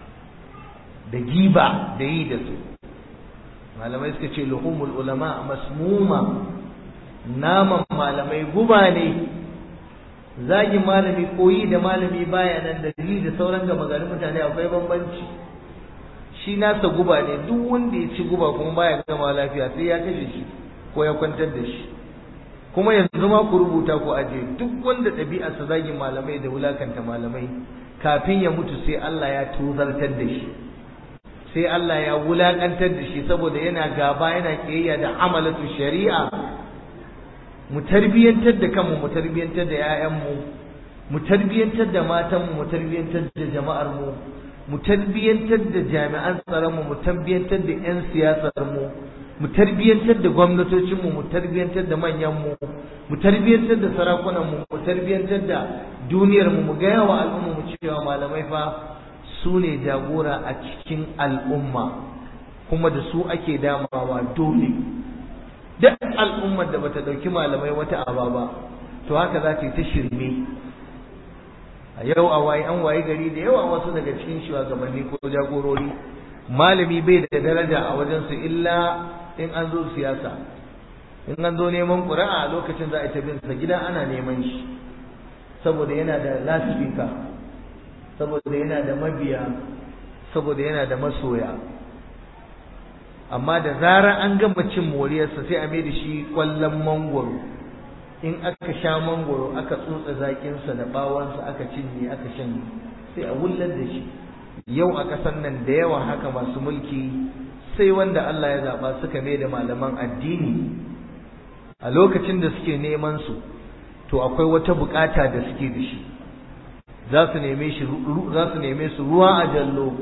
da giba da yi da su. Malamai suka ce luhumul ulama masmuma, naman malamai guba ne. Zagin malami koyi da malami baya nan da yi da sauran gama garin mutane akwai bambanci. Shi nasa guba ne, duk wanda ya ci guba kuma baya gama lafiya sai ya kashe shi ko ya kwantar da shi. Kuma yanzu ma ku rubuta ku aje, duk wanda ɗabi'arsa zagin malamai da wulakanta malamai kafin ya mutu sai Allah ya tozartar da shi, sai Allah ya wulakantar da shi saboda yana gaba yana kiyayya da amalatu shari'a. Mu tarbiyyantar da kanmu, mu tarbiyyantar da 'ya'yanmu, mu tarbiyyantar da matanmu, mu tarbiyyantar da jama'armu, mu tarbiyyantar da jami'an tsaronmu, mu tarbiyyantar da 'yan siyasarmu, mu tarbiyyantar da gwamnatocinmu, mu tarbiyyantar da manyanmu, mu tarbiyyantar da sarakunanmu, mu tarbiyyantar da duniyarmu, mu gaya wa al'umma mu cewa malamai fa su ne jagora a cikin al'umma, kuma da su ake damawa dole. Duk al'ummar da bata dauki malamai wata aba ba to haka za ta yi ta shirme. A yau an waye gari da yawa wasu daga cikin shugabanni ko jagorori malami bai da daraja a wajen su illa in an zo siyasa, in an zo neman ƙuri'a a lokacin za a ta bin sa gida ana neman shi saboda yana da lasifika, saboda yana da mabiya, saboda yana da masoya. Amma da zarar an gama cin moriyarsa sai a mai da shi ƙwallon mangwaro. In aka sha mangwaro aka tsotsa zaƙinsa da ɓawansa aka cinye aka shanye sai a wullar da shi. Yau a ƙasar nan da yawa haka masu mulki sai wanda Allah ya zaɓa suka mai da malaman addini. A lokacin da suke neman su to akwai wata buƙata da suke da shi, za su neme su ruwa a jallo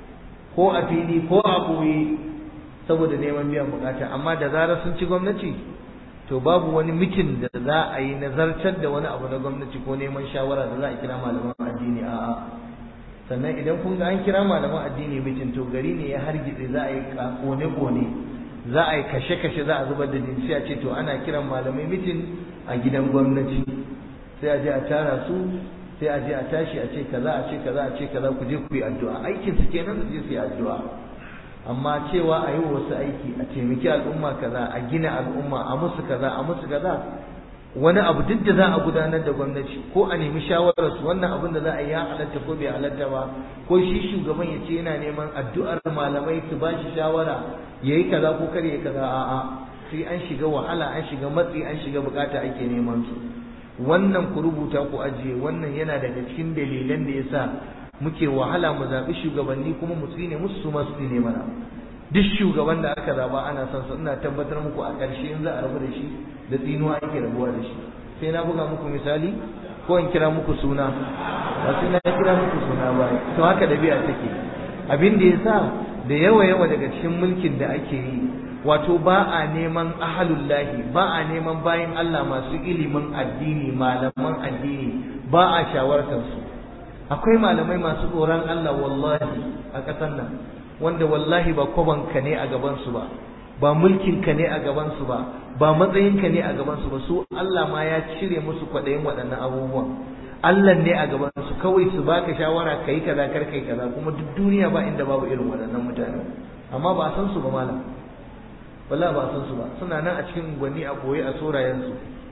ko a fili ko a ɓoye saboda neman biyan bukata. Amma da zarar sun ci gwamnati to babu wani mitin da za a yi nazartar da wani abu na gwamnati ko neman shawara da za a kira malaman addini. A'a, sannan idan kun ga an kira malaman addini mitin to gari ne ya hargitse, za a yi kone-kone, za a yi kashe-kashe, za a zubar da jini, sai a ce to ana kiran malamai mitin a gidan gwamnati, sai a je a tara su, sai a je a tashi a ce kaza a ce kaza a ce kaza, ku je ku yi addu'a. Aikin su kenan su je su yi addu'a. Amma cewa a yi wasu aiki, a taimaki al'umma kaza, a gina al'umma, a musu kaza, a musu kaza, wani abu duk da za a gudanar da gwamnati ko a nemi shawararsu wannan abin da za a yi ya halatta ko bai halatta ba, ko shi shugaban ya ce yana neman addu'ar malamai su ba shi shawara ya yi kaza ko kar ya yi kaza. A'a, sai an shiga wahala, an shiga matsi, an shiga bukata ake neman su. Wannan ku rubuta ku ajiye, wannan yana daga cikin dalilan da yasa muke wahala mu zaɓi shugabanni kuma mu tsine musu su ma su tsine mana. Duk shugaban da aka zaba ana son sa, ina tabbatar muku a ƙarshe in za a rabu da shi da tsinuwa ake rabuwa da shi. Sai na buga muku misali ko in kira muku suna, ba sai na kira muku suna ba. To haka ɗabi'a take. Abin da yasa da yawa daga cikin mulkin da ake yi, wato ba a neman ahalullahi, ba a neman bayin Allah masu ilimin addini, malaman addini, ba a shawartar su. Akwai malamai masu tsoron Allah wallahi a ƙasar nan, wanda wallahi ba kwabanka ne a gabansu ba, ba mulkinka ne a gabansu ba, ba matsayinka ne a gabansu ba. Su Allah ma ya cire musu kwaɗayin waɗannan abubuwan. Allah ne a gabansu, kawai su baka shawara kai kaza kar kai kaza, kuma duk duniya ba inda babu irin waɗannan mutane. Amma ba a san su ba malam, wallahi ba a san su ba. Suna nan a cikin gwani a boye a sorayensu,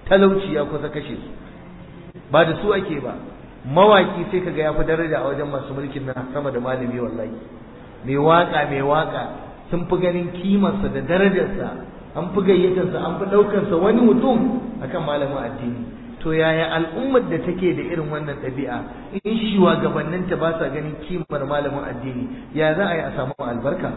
talauci ya kusa kashe su, ba da su ake ba. Mawaki sai kaga ya fi daraja a wajen masu mulkin nan sama da malami wallahi. Mai waka sun fi ganin kimarsa da darajarsa, an fi gayyatarsa, an fi ɗaukarsa wani mutum akan malamin addini. To yaya al'ummar da take da irin wannan ɗabi'a in shugabanninta ba sa ganin kimar malamin addini, ya za a yi a samu albarka?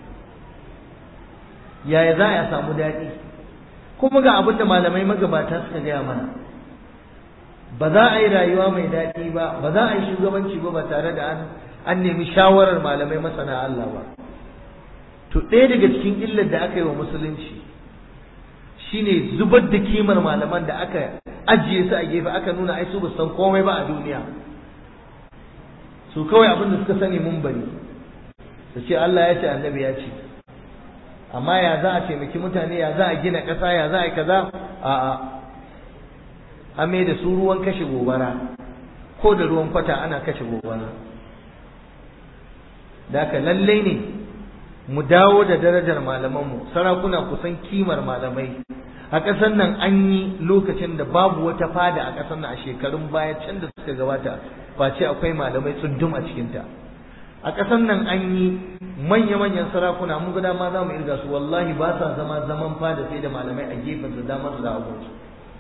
Yaya za a yi a samu daɗi? Kuma ga abin da malamai magabata suka gaya mana, ba za a yi rayuwa mai daɗi ba, ba za a yi shugabanci ba tare da an nemi shawarar malamai masana Allah ba. To ɗaya daga cikin illar da aka yi wa musulunci shine zubar da kimar malaman da aka ajiye su a gefe, aka nuna ai su ba san komai ba a duniya. Su kawai abin da suka sani mun bari, su ce Allah ya ce annabi ya ce, amma ya za a taimaki mutane, ya za a gina ƙasa, ya za a yi kaza, a'a. An mai da su ruwan kashe gobara, ko da ruwan kwata ana kashe gobara. Da haka lallai ne mu dawo da darajar malamanmu, sarakuna ku san kimar malamai. A ƙasar nan an yi lokacin da babu wata fada a ƙasar nan a shekarun baya can da suka gabata face akwai malamai tsundum a cikinta. A ƙasar nan an yi manya-manyan sarakuna, mun ga dama za mu irga su, wallahi ba sa zama zaman fada sai da malamai a gefen su damar su da hagunsu.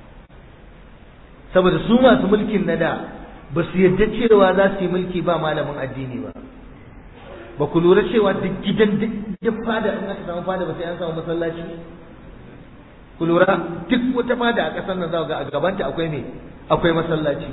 Saboda su masu mulkin na da ba su yarda cewa za su yi mulki ba malamin addini ba. Ba ku lura cewa duk gidan duk fada in aka samu fada ba sai an samu masallaci? Ku lura duk wata fada a ƙasar nan za ga a gabanta akwai me? Akwai masallaci.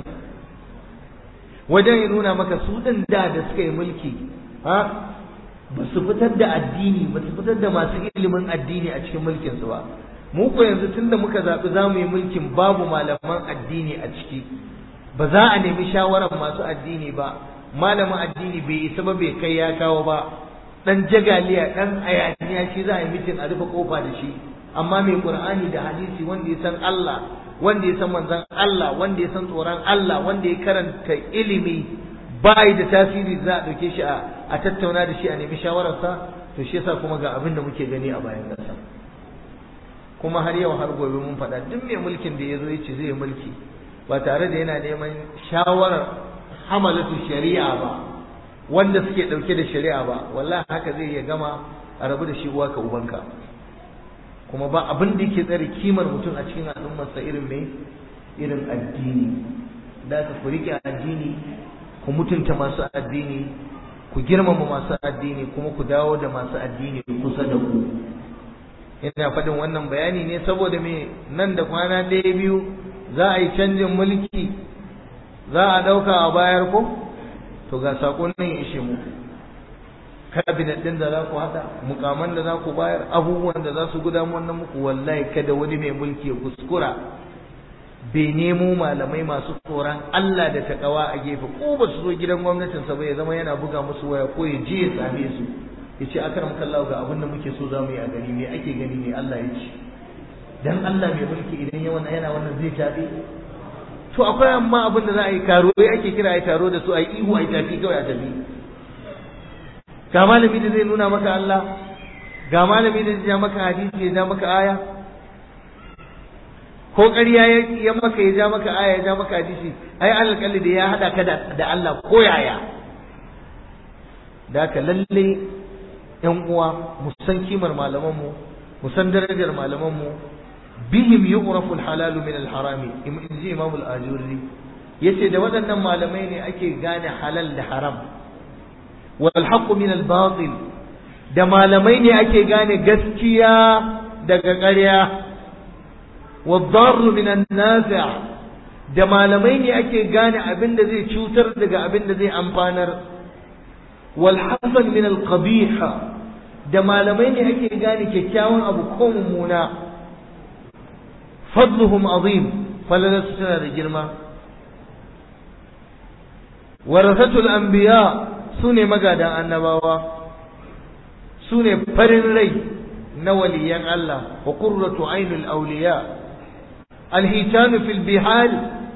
Wajen ya nuna maka su ɗin da suka yi mulki, ba su fitar da addini, ba su fitar da masu ilimin addini a cikin mulkinsu ba. Mu ko yanzu tunda muka zaɓi za mu yi mulkin babu malaman addini a ciki, ba za a nemi shawarar masu addini ba. Malamin addini bai isa ba, bai kai ya kawo ba, dan jagaliya dan ayaniya shi za a yi mitin a rufe kofa da shi. Amma mai Qur'ani da hadisi, wanda ya san Allah, wanda ya san manzon Allah, wanda ya san tsoron Allah, wanda ya karanta ilimi, bai da tasiri za a dauke shi a tattauna da shi a nemi shawararsa. To shi yasa kuma ga abin da muke gani a bayan ƙasa. Kuma har yau har gobe mun faɗa, duk mai mulkin da ya zo ya ce zai mulki ba tare da yana neman shawarar hamalatu shari'a ba, wanda suke ɗauke da shari'a ba, wallahi haka zai iya gama a rabu da shi uwa ka ubanka. Kuma ba abin da yake tsare kimar mutum a cikin al'ummarsa irin addini. Da ka ku rike addini, ku mutunta masu addini, ku girmama masu addini, kuma ku dawo da masu addini kusa da ku. Ina faɗin wannan bayani ne saboda me nan da kwana ɗaya biyu za a yi canjin mulki, za a ɗauka a bayar ko? To ga saƙon nan ya ishe mu. Kabinet ɗin da za ku haɗa, mukaman da za ku bayar, abubuwan da za su gudanar wannan muku, wallahi kada wani mai mulki ya kuskura bai nemo malamai masu tsoron Allah da takawa a gefe, ko ba su zo gidan gwamnatinsa ba ya zama yana buga musu waya ko ya je ya same su ya ce akram kallahu ga abin da muke so za mu yi a gari, me ake gani ne Allah ya ce. Dan Allah mai mulki idan yana wannan zai tafi. To akwai amma abin da za a yi karo ake kira a taro da su a yi ihu a yi tafi kawai a tafi. Ga malami da zai nuna maka Allah, ga malami da zai ja maka hadisi ya ja maka aya, ko ƙarya ya maka ya ja maka aya ya ja maka hadisi, ai alƙalli da ya haɗa ka da Allah ko yaya. Da haka lalle ƴan uwa mu san kimar malamanmu, mu san darajar malamanmu. Bihim yu'rafu al-halal min al-harami, inji Imam al-Ajurri yace da waɗannan malamai ne ake gane halal da haram. Wal haqqu min al-batil, da malamai ne ake gane gaskiya daga ƙarya. Wad darr min an-nafi', da malamai ne ake gane abin da zai cutar daga abin da zai amfanar. Wal hasan min al-qabih, da malamai ne ake gane kyakkyawan abu ko mummuna. Fadluhum azim, falalarsu tana da girma. Warasatul anbiya, sune magadan annabawa, sune farin rai na waliyan Allah. Wa qurratu ainul awliya, alhitanu fil bihal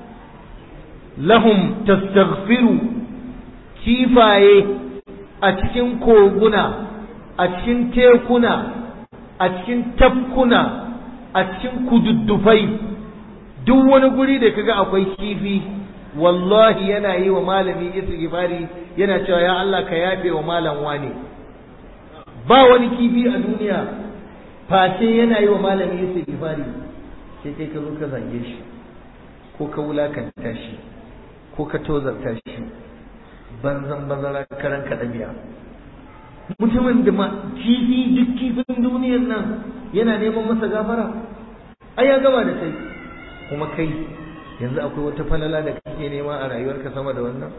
lahum tastaghfiru, kifaye a cikin koguna, a cikin tekuna, a cikin tafkuna, a cikin kududdufai, duk wani guri da kaga akwai kifi wallahi yana yi wa malami istighfari, yana cewa ya Allah ka yafe wa malam wane. Ba wani kifi a duniya face yana yi wa malami istighfari, sai kai ka zo ka zage shi ko ka wulakanta shi ko ka tozarta shi, banzan bazara karan ka dabiya. Mutumin da kifi duk kifin duniyar nan yana neman masa gafara, ai ya gama da kai. Kuma kai yanzu akwai wata falala da kake nema a rayuwarka sama da wannan?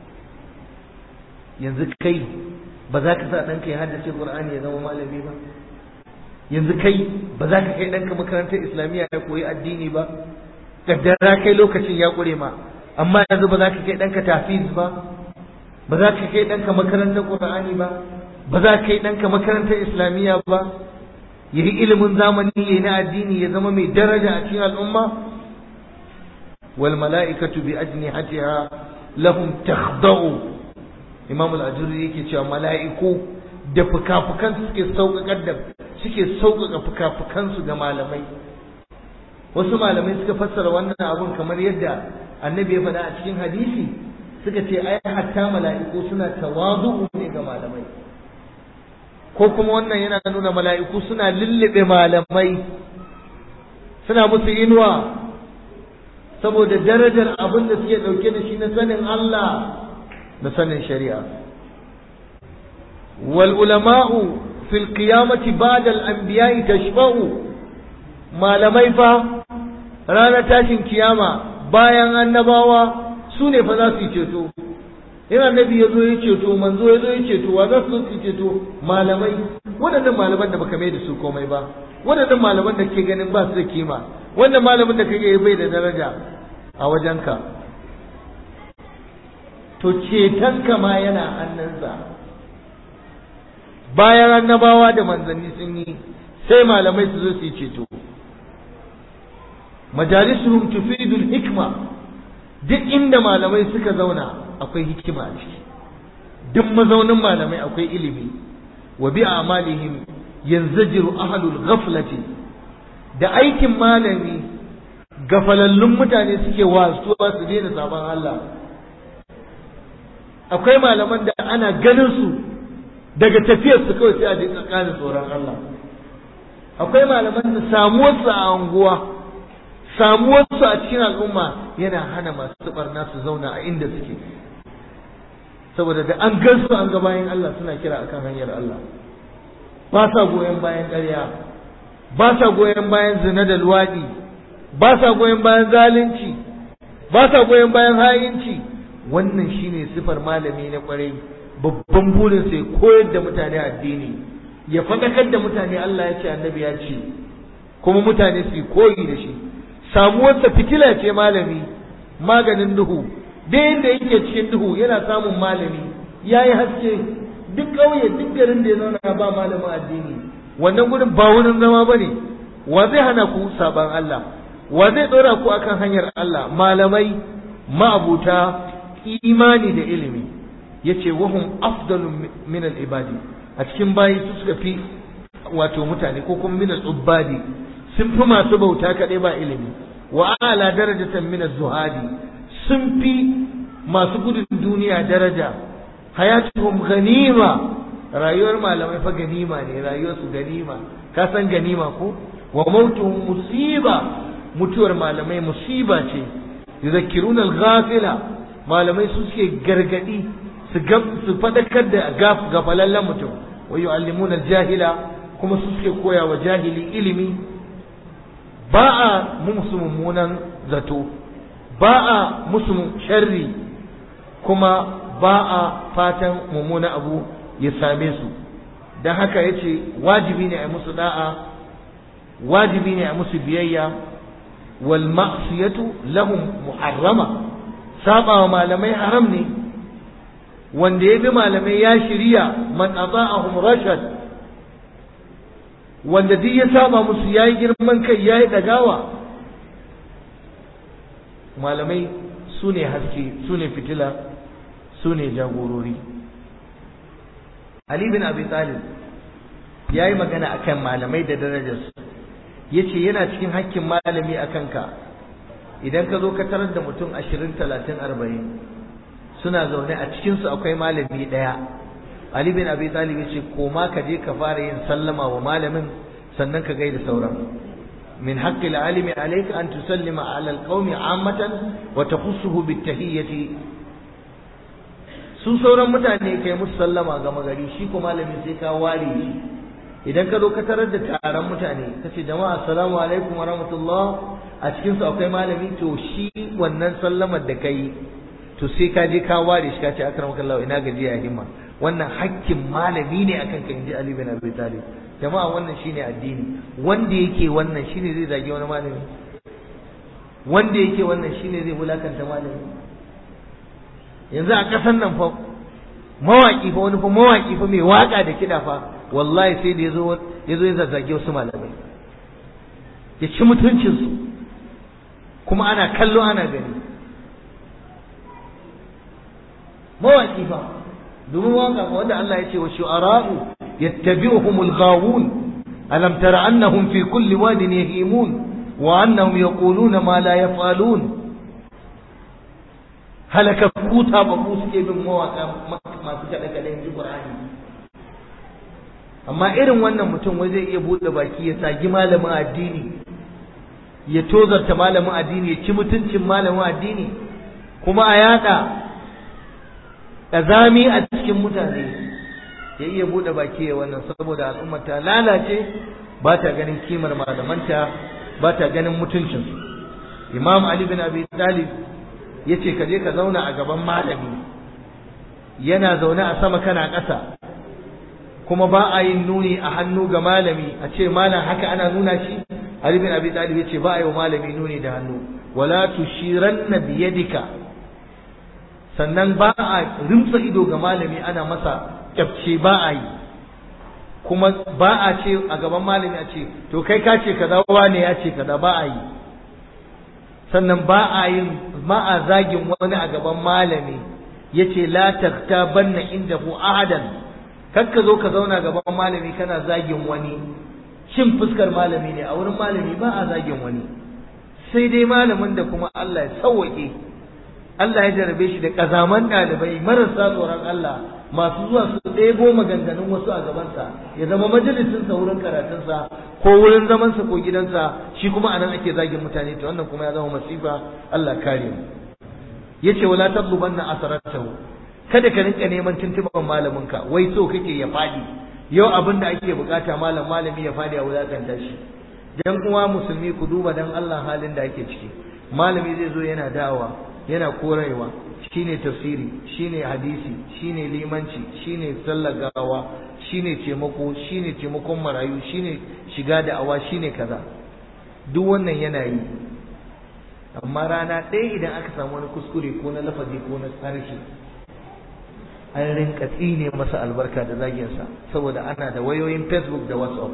Yanzu kai ba za ka sa ɗanka ya haddace Qur'ani ya zama malami ba? Yanzu kai ba za ka kai ɗanka makarantar Islamiyya ya koyi addini ba? Kaddara kai lokacin ya ƙure ma, amma yanzu ba za ka kai ɗanka tafiz ba? Ba za ka kai ɗanka makarantar Qur'ani ba? Ba za ka kai ɗanka makarantar Islamiyya ba? Ya yi ilimin zamani ya yi na addini ya zama mai daraja a cikin al'umma? Wal mala'ikatu bi ajnihatiha lahum takhda'u. Imam al-Ajuri yake cewa mala'iku da fukafukan suke sauƙaƙa fukafukansu ga malamai. Wasu malamai suka fassara wannan abun kamar yadda Annabi ya faɗa a cikin hadisi, suka ce ai hatta mala'iku suna tawazu'u ne ga malamai. Ko kuma wannan yana nuna mala'iku suna lullube malamai, suna musu inuwa saboda darajar abin da suke ɗauke da shi na sanin Allah da sanin shari'a. Wal ulama'u fil qiyamati ba'da al anbiya'i tashfa'u. Malamai fa ranar tashin kiyama bayan annabawa su ne fa za su yi ceto. In annabi ya zo ya ceto, manzo ya zo ya ceto, wa za su ceto? Malamai. Waɗannan malaman da baka mai da su komai ba, waɗannan malaman da ke ganin ba su da kima, wanda malamin da kake bai da daraja a wajenka, to cetonka ma yana hannunsa. Bayan annabawa da manzanni sun yi, sai malamai su zo su yi ceto. Majalisuhum tufidul hikma. Duk inda malamai suka zauna akwai hikima a ciki, duk mazaunin malamai akwai ilimi. Wa bi a'malihim yanzajiru ahlul ghaflati. Da aikin malami gafalallun mutane suke wasuwa su daina sabon Allah. Akwai malaman da ana ganin su daga tafiyar su kawai sai a dinga ƙara tsoron Allah. Akwai malaman da samuwarsu a anguwa, samuwarsu a cikin al'umma yana hana masu barna su zauna a inda suke, saboda da an gansu an ga bayan Allah suna kira akan hanyar Allah. Ba sa goyon bayan ƙarya, ba sa goyon bayan zina da luwaɗi, ba sa goyon bayan zalunci, ba sa goyon bayan hayinci. Wannan shine sifar malami na kwarai. Babban burin sai koyar da mutane addini, ya faɗakar da mutane Allah ya ce annabi ya ce, kuma mutane su koyi da shi. Samuwarsa fitila ce malami, maganin duhu. Da yadda yake cikin duhu yana samun malami, ya yi haske. Duk ƙauye duk garin da ya zauna ba malamin addini, wannan gudun ba wurin zama ba ne. Wa zai hana ku saban Allah? Wa zai ɗora ku akan hanyar Allah? Malamai ma'abuta imani da ilimi. Yace wahum afdalu min al-ibadi. A cikin bayi su suka fi wato mutane, ko kuma min al-ubadi, sun fi masu bauta kaɗai ba ilimi. Wa ala darajatan min az-zuhadi, sun fi masu gudun duniya daraja. Hayatuhum ganima. Rayuwar malamai fa ganima ne, rayuwarsu ganima. Ka san ganima ko? Wa mautuhum musiba. Mutuwar malamai musiba ce. Yuzakkiruna al-ghafila. Malamai su suke gargadi su fadakar da gafalallen mutum. Wa yu'allimuna al-jahila, kuma su suke koya wa jahili ilimi. Ba a musu mummunan zato, ba a musu sharri, kuma ba a fatan mummunan abu ya same su. Don haka ya ce wajibi ne a musu da'a, wajibi ne a musu biyayya. Wal ma'siyatu lahum muharrama. Saba wa malamai haram ne. Wanda ya bi malamai ya shirya, man ata'ahum rashad. Wanda duk ya saba musu yayi girman kai, yayi dagawa. Malamai su ne haske, su ne fitila, su ne jagorori. Ali bin Abi Talib yayi magana akan malamai da darajarsu. Yace yana cikin hakkin malami akan ka idan ka zo ka tarar da mutum 20 30 40 suna zaune a cikin su akwai malami daya, Ali bin Abi Talib yace koma ka je ka fara yin sallama wa malamin sannan ka gaida sauran. min haqqil alimi alayka an tusallima ala alqawmi ammatan wa takhussuhu bitahiyyati. su sauran mutane kai musu sallama ga magari, shi ko malamin sai ka ware shi. idan ka zo ka tarar da taron mutane kace jama'a assalamu alaikum wa rahmatullah, a cikin su akwai malami, to shi wannan sallamar da kai to sai ka je ka ware shi ka ce akramakallahu ina gajiya himma. wannan hakkin malami ne akan ka, inji Ali bin Abi Talib. jama'a wannan shine addini. wanda yake wannan shine zai zage wani malami, wanda yake wannan shine zai wulakanta malami. yanzu a kasan nan fa mawaki fa wani fa mawaki fa mai waka da kida fa wallahi sai da yazo ya zazzage wasu malamai, ya ci mutuncin su, kuma ana kallo ana gani. mawaki fa domin waka wanda Allah ya ce wa shu'ara'u yattabi'uhumul ghawun alam tara annahum fi kulli wadin yahimun wa annahum yaquluna ma la yaf'alun. halaka kuta ba ku suke bin mawaka masu kada-kada ji Qur'ani. amma irin wannan mutum wai zai iya bude baki ya sagi malamin addini, ya tozarta malamin addini, ya ci mutuncin malamin addini, kuma a yada kazami a cikin mutane, ya iya bude baki ya wannan, saboda al'ummar ta lalace, ba ta ganin kimar malamanta, ba ta ganin mutuncinsu. Imam Ali bin Abi Talib yace ka je ka zauna a gaban malami, yana zaune a sama kana ƙasa, kuma ba a yin nuni a hannu ga malami a ce malam haka ana nuna shi. Ali bin Abi Talib yace ba a yi wa malami nuni da hannu. wala tushiranna biyadika, sannan ba a rimtsa ido ga malami ana masa kyafce, ba a yi. kuma ba a ce a gaban malami a ce to kai ka ce kaza, wane ya ce kaza, ba a yi. sannan ba a yin a zagin wani a gaban malami, yace la taktabanna indahu ahadan, kakka zo ka zauna gaban malami kana zagin wani. cin fuskar malami ne, a wurin malami ba a zagin wani, sai dai malamin da kuma Allah ya sauwake, Allah ya jarabe shi da kazaman ɗalibai marasa tsoron Allah, masu zuwa su ɗebo maganganun wasu a gabansa, ya zama majalisinsa wurin karatunsa ko wurin zamansa ko gidansa, shi kuma anan ake zagin mutane. to wannan kuma ya zama masifa, Allah kare mu. yace wala tadlubanna asaratahu, kada ka rinka neman tuntuban malaminka, wai so kake ya fadi. yau abin da ake bukata malami ya fadi a wulakanta shi. dan kuma musulmi ku duba dan Allah halin da ake ciki. malami zai zo yana da'awa, yana korewa, shine tafsiri, shine hadisi, shine limanci, shine sallar gawa, shine taimako, shine taimakon marayu, shine shiga da'awa, shine kaza. duk wannan yana yi, amma rana ɗaya idan aka samu wani kuskure ko na lafazi ko na harshe, an rinka tsine masa albarka da zaginsa, saboda ana da wayoyin Facebook da WhatsApp.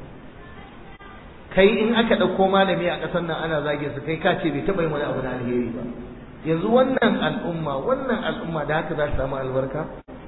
kai in aka ɗauko malami a ƙasar nan ana zaginsa, kai ka ce bai taɓa yin wani abu na alheri ba. yanzu wannan al'umma da haka za ta samu albarka?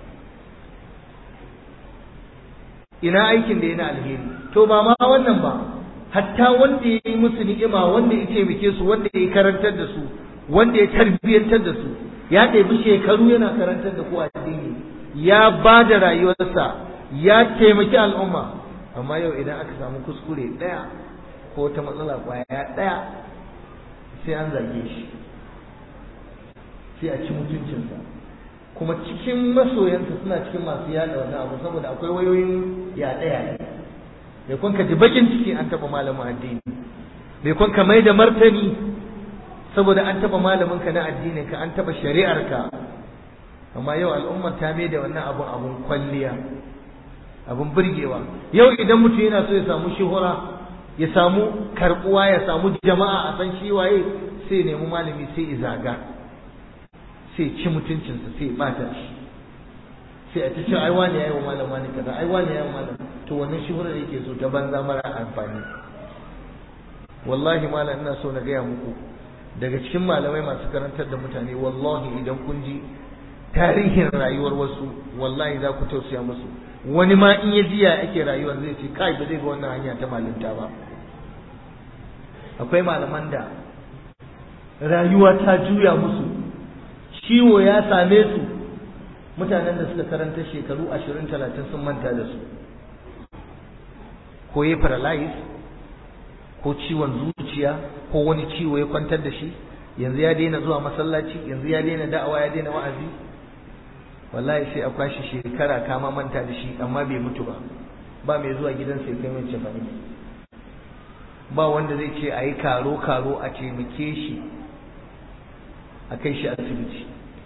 ina aikin da yana alheri? to ba ma wannan ba, hatta wanda ya yi musu ni'ima, wanda ya taimake su, wanda ya karantar da su, wanda ya tarbiyyantar da su, ya ɗebi shekaru yana karantar da ku addini, ya ba da rayuwarsa, ya taimaki al'umma, amma yau idan aka samu kuskure ɗaya ko ta matsala ƙwaya ɗaya sai an zage shi, sai a ci mutuncinsa. kuma cikin masoyansa suna cikin masu yada wannan abu, saboda akwai wayoyin yaɗe-yaɗe. bai kun ka ji bakin ciki an taɓa malamin addini, bai kun ka mai da martani saboda an taɓa malamin ka na addinin ka, an taɓa shari'ar ka. amma yau al'ummar ta mai da wannan abun kwalliya, abun burgewa. yau idan mutum yana so ya samu shuhura, ya samu karbuwa, ya samu jama'a a san shi waye, sai nemi malami, sai izaga, sai ci mutuncinsa, sai bata shi, sai a ce ai wani yayi wa malam wani kaza, ai wani yayi wa malam. to wannan shuhura da yake so ta banza mara amfani. wallahi malam ina so na gaya muku, daga cikin malamai masu karantar da mutane, wallahi idan kun ji tarihin rayuwar wasu, wallahi za ku tausaya musu. wani ma in ya jiya ake rayuwar zai ce kai ba zai ga wannan hanya ta malinta ba. akwai malaman da rayuwa ta juya musu, ciwo ya same su. Mutanen da suka karanta shekaru 20-30 sun manta da su, ko ya paralyze, ko ciwon zuciya, ko wani ciwo ya kwantar da shi, yanzu ya daina zuwa masallaci, yanzu ya daina da'awa, ya daina wa'azi. Wallahi sai a kwashi shekara kama manta da shi, amma bai mutu ba. Ba mai zuwa gidansa ya kai mai cefane, ba wanda zai ce a yi karo a taimake shi, a kai shi asibiti,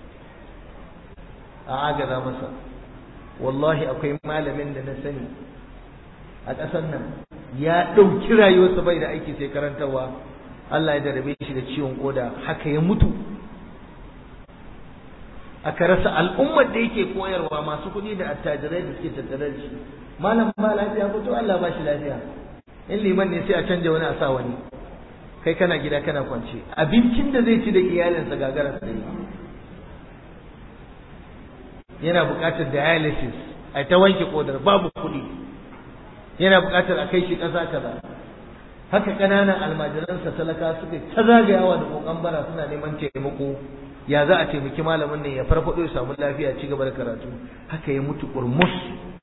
a agaza masa. Wallahi akwai malamin da na sani a ƙasar nan ya ɗauki rayuwarsa bai da aiki sai karantarwa, Allah ya jarabe shi da ciwon koda, haka ya mutu. Aka rasa al'ummar da yake koyarwa, masu kuɗi da attajirai da suke tattare da shi. Malam ba lafiya ko to Allah ba shi lafiya. In liman ne sai a canja wani a sa wani, kai kana gida kana kwance. Abincin da zai ci da iyalinsa gagara sai yana buƙatar dialysis, a ta wanke kodar, babu kuɗi. Yana buƙatar a kai shi ƙasa kaza. Haka ƙananan almajiransa talaka suka ta zagayawa da ƙoƙon bara suna neman taimako. Ya za a taimaki malamin nan ya farfaɗo ya samu lafiya, ci gaba da karatu. Haka ya mutu ƙurmus.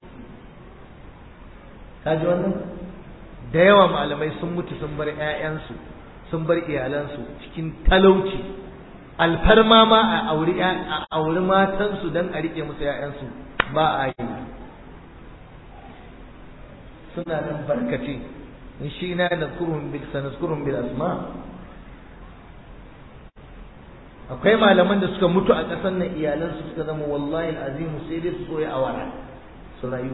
Ka ji wannan? Da yawa malamai sun mutu sun bar ƴaƴansu, sun bar iyalansu cikin talauci. Alfarma ma a auri matansu don a rike musu ƴaƴansu ba a yi. Suna nan barkace. In shi na sanazkuruhum bil asma. Akwai malaman da suka mutu a ƙasar nan, iyalansu suka zama wallahi azimu sai dai su soya awara su rayu.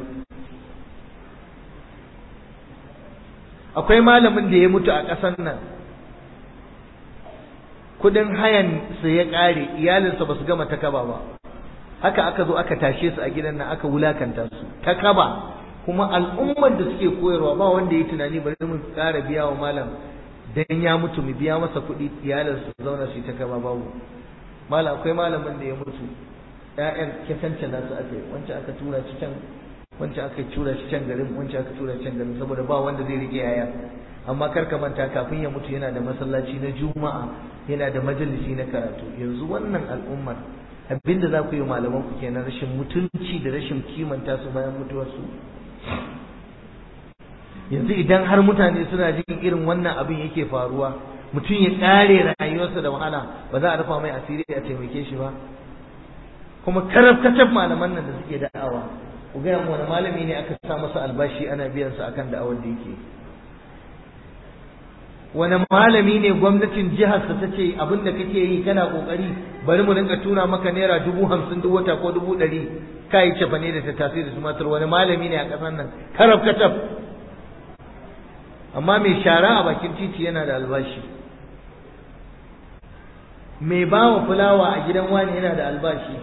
Akwai malamin da ya mutu a ƙasar nan, kudin hayan su ya ƙare, iyalinsa ba su gama takaba ba. Haka aka zo aka tashe su a gidan nan, aka wulakanta su takaba. Kuma al'ummar da suke koyarwa ba wanda ya tunani bari mu ƙara biya wa malam dan ya mutu mu biya masa kuɗi, iyalinsa su zauna su yi takaba, babu. Malam akwai malamin da ya mutu, ƴaƴan kesance nasu aka yi, wancan aka tura shi can, wancan aka tura shi can garin, wancan aka tura can garin, saboda ba wanda zai rike yaya. Amma kar ka manta, kafin ya mutu yana da masallaci na juma'a, yana da majalisi na karatu. Yanzu wannan al'ummar abinda za ku yi malaman ku kenan, rashin mutunci da rashin kimanta su bayan mutuwarsu. Yanzu idan har mutane suna jin irin wannan abin yake faruwa, mutum ya ƙare rayuwarsa da wahala, ba za a rufa mai asiri a taimake shi ba. Kuma karafkacin malaman nan da suke da'awa, ku gaya mu wani malami ne aka sa masa albashi ana biyan sa akan da'awar da yake? Wani malami ne gwamnatin jihar sa tace abin da kake yi kana kokari, bari mu rinka tura maka naira 50,000 duk wata ko 100,000 kai cefane da tattasai da tumatur? Wani malami ne a ƙasar nan karafkacin? Amma mai shara a bakin titi yana da albashi, mai bawa fulawa a gidan wani yana da albashi,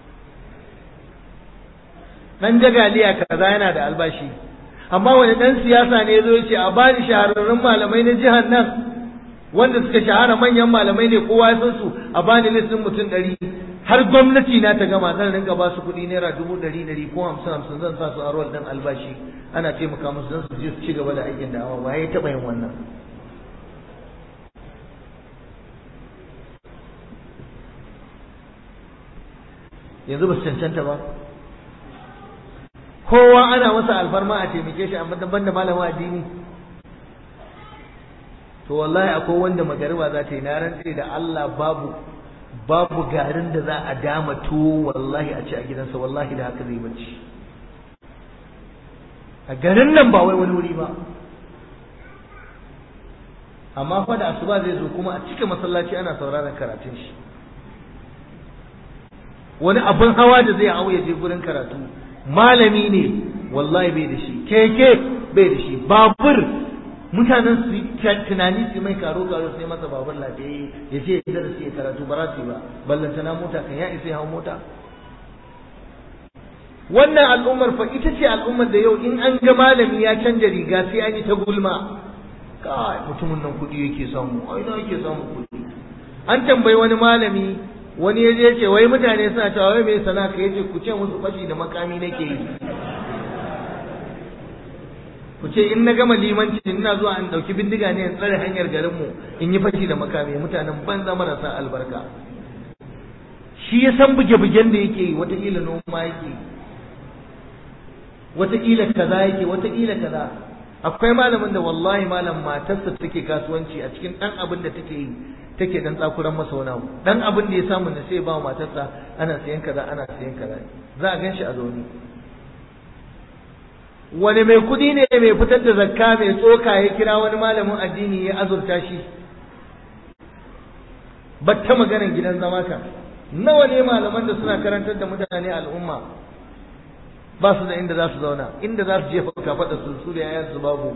dan jagaliya kaza yana da albashi. Amma wani dan siyasa ne yazo yace a bani shahararrun malamai na jihar nan wanda suka shahara, manyan malamai ne kowa ya san su, a bani listin mutum 100, har gwamnati na ta gama zan rinka ba su kuɗi naira 100,000 ko 50,000 zan sa su a rol dan albashi, ana taimaka musu don su je su ci gaba da aikin da'awa. Ba ya taɓa yin wannan? Yanzu ba su cancanta ba. Kowa ana masa alfarma a taimake shi, amma daban da malamin addini. To wallahi akwai wanda magariba za ta yi, na rantse da Allah babu garin da za a dama tuwo wallahi a ci a gidansa, wallahi da haka zai bacci a garin nan, ba wai wani wuri ba. Amma fa da asuba zai zo kuma a cika masallaci ana sauraron karatun shi. Wani abin hawa da zai hau ya je gurin karatu, malami ne wallahi bai da shi, keke bai da shi, babur mutanen su tunani su mai karo sai masa babur lafiya ya ce ya da su ya karatu, ba za su yi ba. Ballantana mota kan ya isa ya hau mota. Wannan al'ummar fa ita ce al'ummar da yau in an ga malami ya canja riga sai an yi ta gulma. Kai mutumin nan kuɗi yake samu, ai na yake samu kuɗi. An tambayi wani malami, wani ya je ce wai mutane suna cewa wai mai sana'a, ka yace ku ce musu fashi da makami nake yi. ku ce in na gama limanci ina zuwa in dauki bindiga ne in tsare hanyar garinmu in yi fashi da makami, mutanen banza marasa albarka. Shi ya san buge-bugen da yake yi, wataƙila noma yake, wataƙila kaza yake, wataƙila kaza. Akwai malamin da wallahi malam matarsa take kasuwanci, a cikin ɗan abin da take yi take dan tsakuran masa wani abu, ɗan abin da ya samu na sai ba wa matarsa, ana sayan kaza ana sayan kaza, za a gan shi a zaune. Wani mai kuɗi ne mai fitar da zakka mai tsoka ya kira wani malamin addini ya azurta shi, batta maganar gidan zama ka. Nawa ne malaman da suna karantar da mutane al'umma ba su da inda za su zauna, inda za su jefa kafaɗa su da yayansu babu.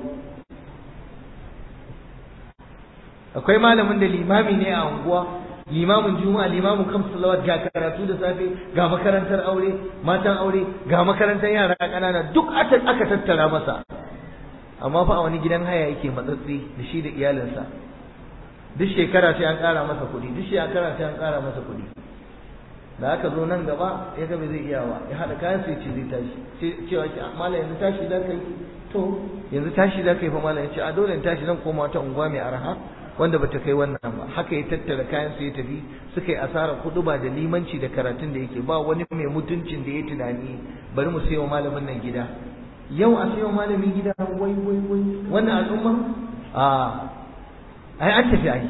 Akwai malamin da limami ne a unguwa, limamin juma'a, limamin kamsu salawat, ga karatu da safe, ga makarantar aure, matan aure, ga makarantar yara ƙanana, duk aka tattara masa. Amma fa a wani gidan haya yake matsatsi da shi da iyalinsa. Duk shekara sai an ƙara masa kuɗi, duk shekara sai an ƙara masa kuɗi. Da aka zo nan gaba ya ga bai zai iya ba, ya haɗa kayan sai ce zai tashi, sai cewa ki mala yanzu tashi za ka yi, to yanzu tashi za ka yi fa mala, ya ce a dole in tashi zan koma wata unguwa mai arha wanda bata kai wannan ba. Haka ya tattara kayan sai ya tafi, suka yi asarar kuɗuba da limanci da karatun da yake. Ba wani mai mutuncin da ya tunani bari mu sayo malamin nan gida. Yau a sayo malamin gida, wai wannan al'umma ai an tafi ai.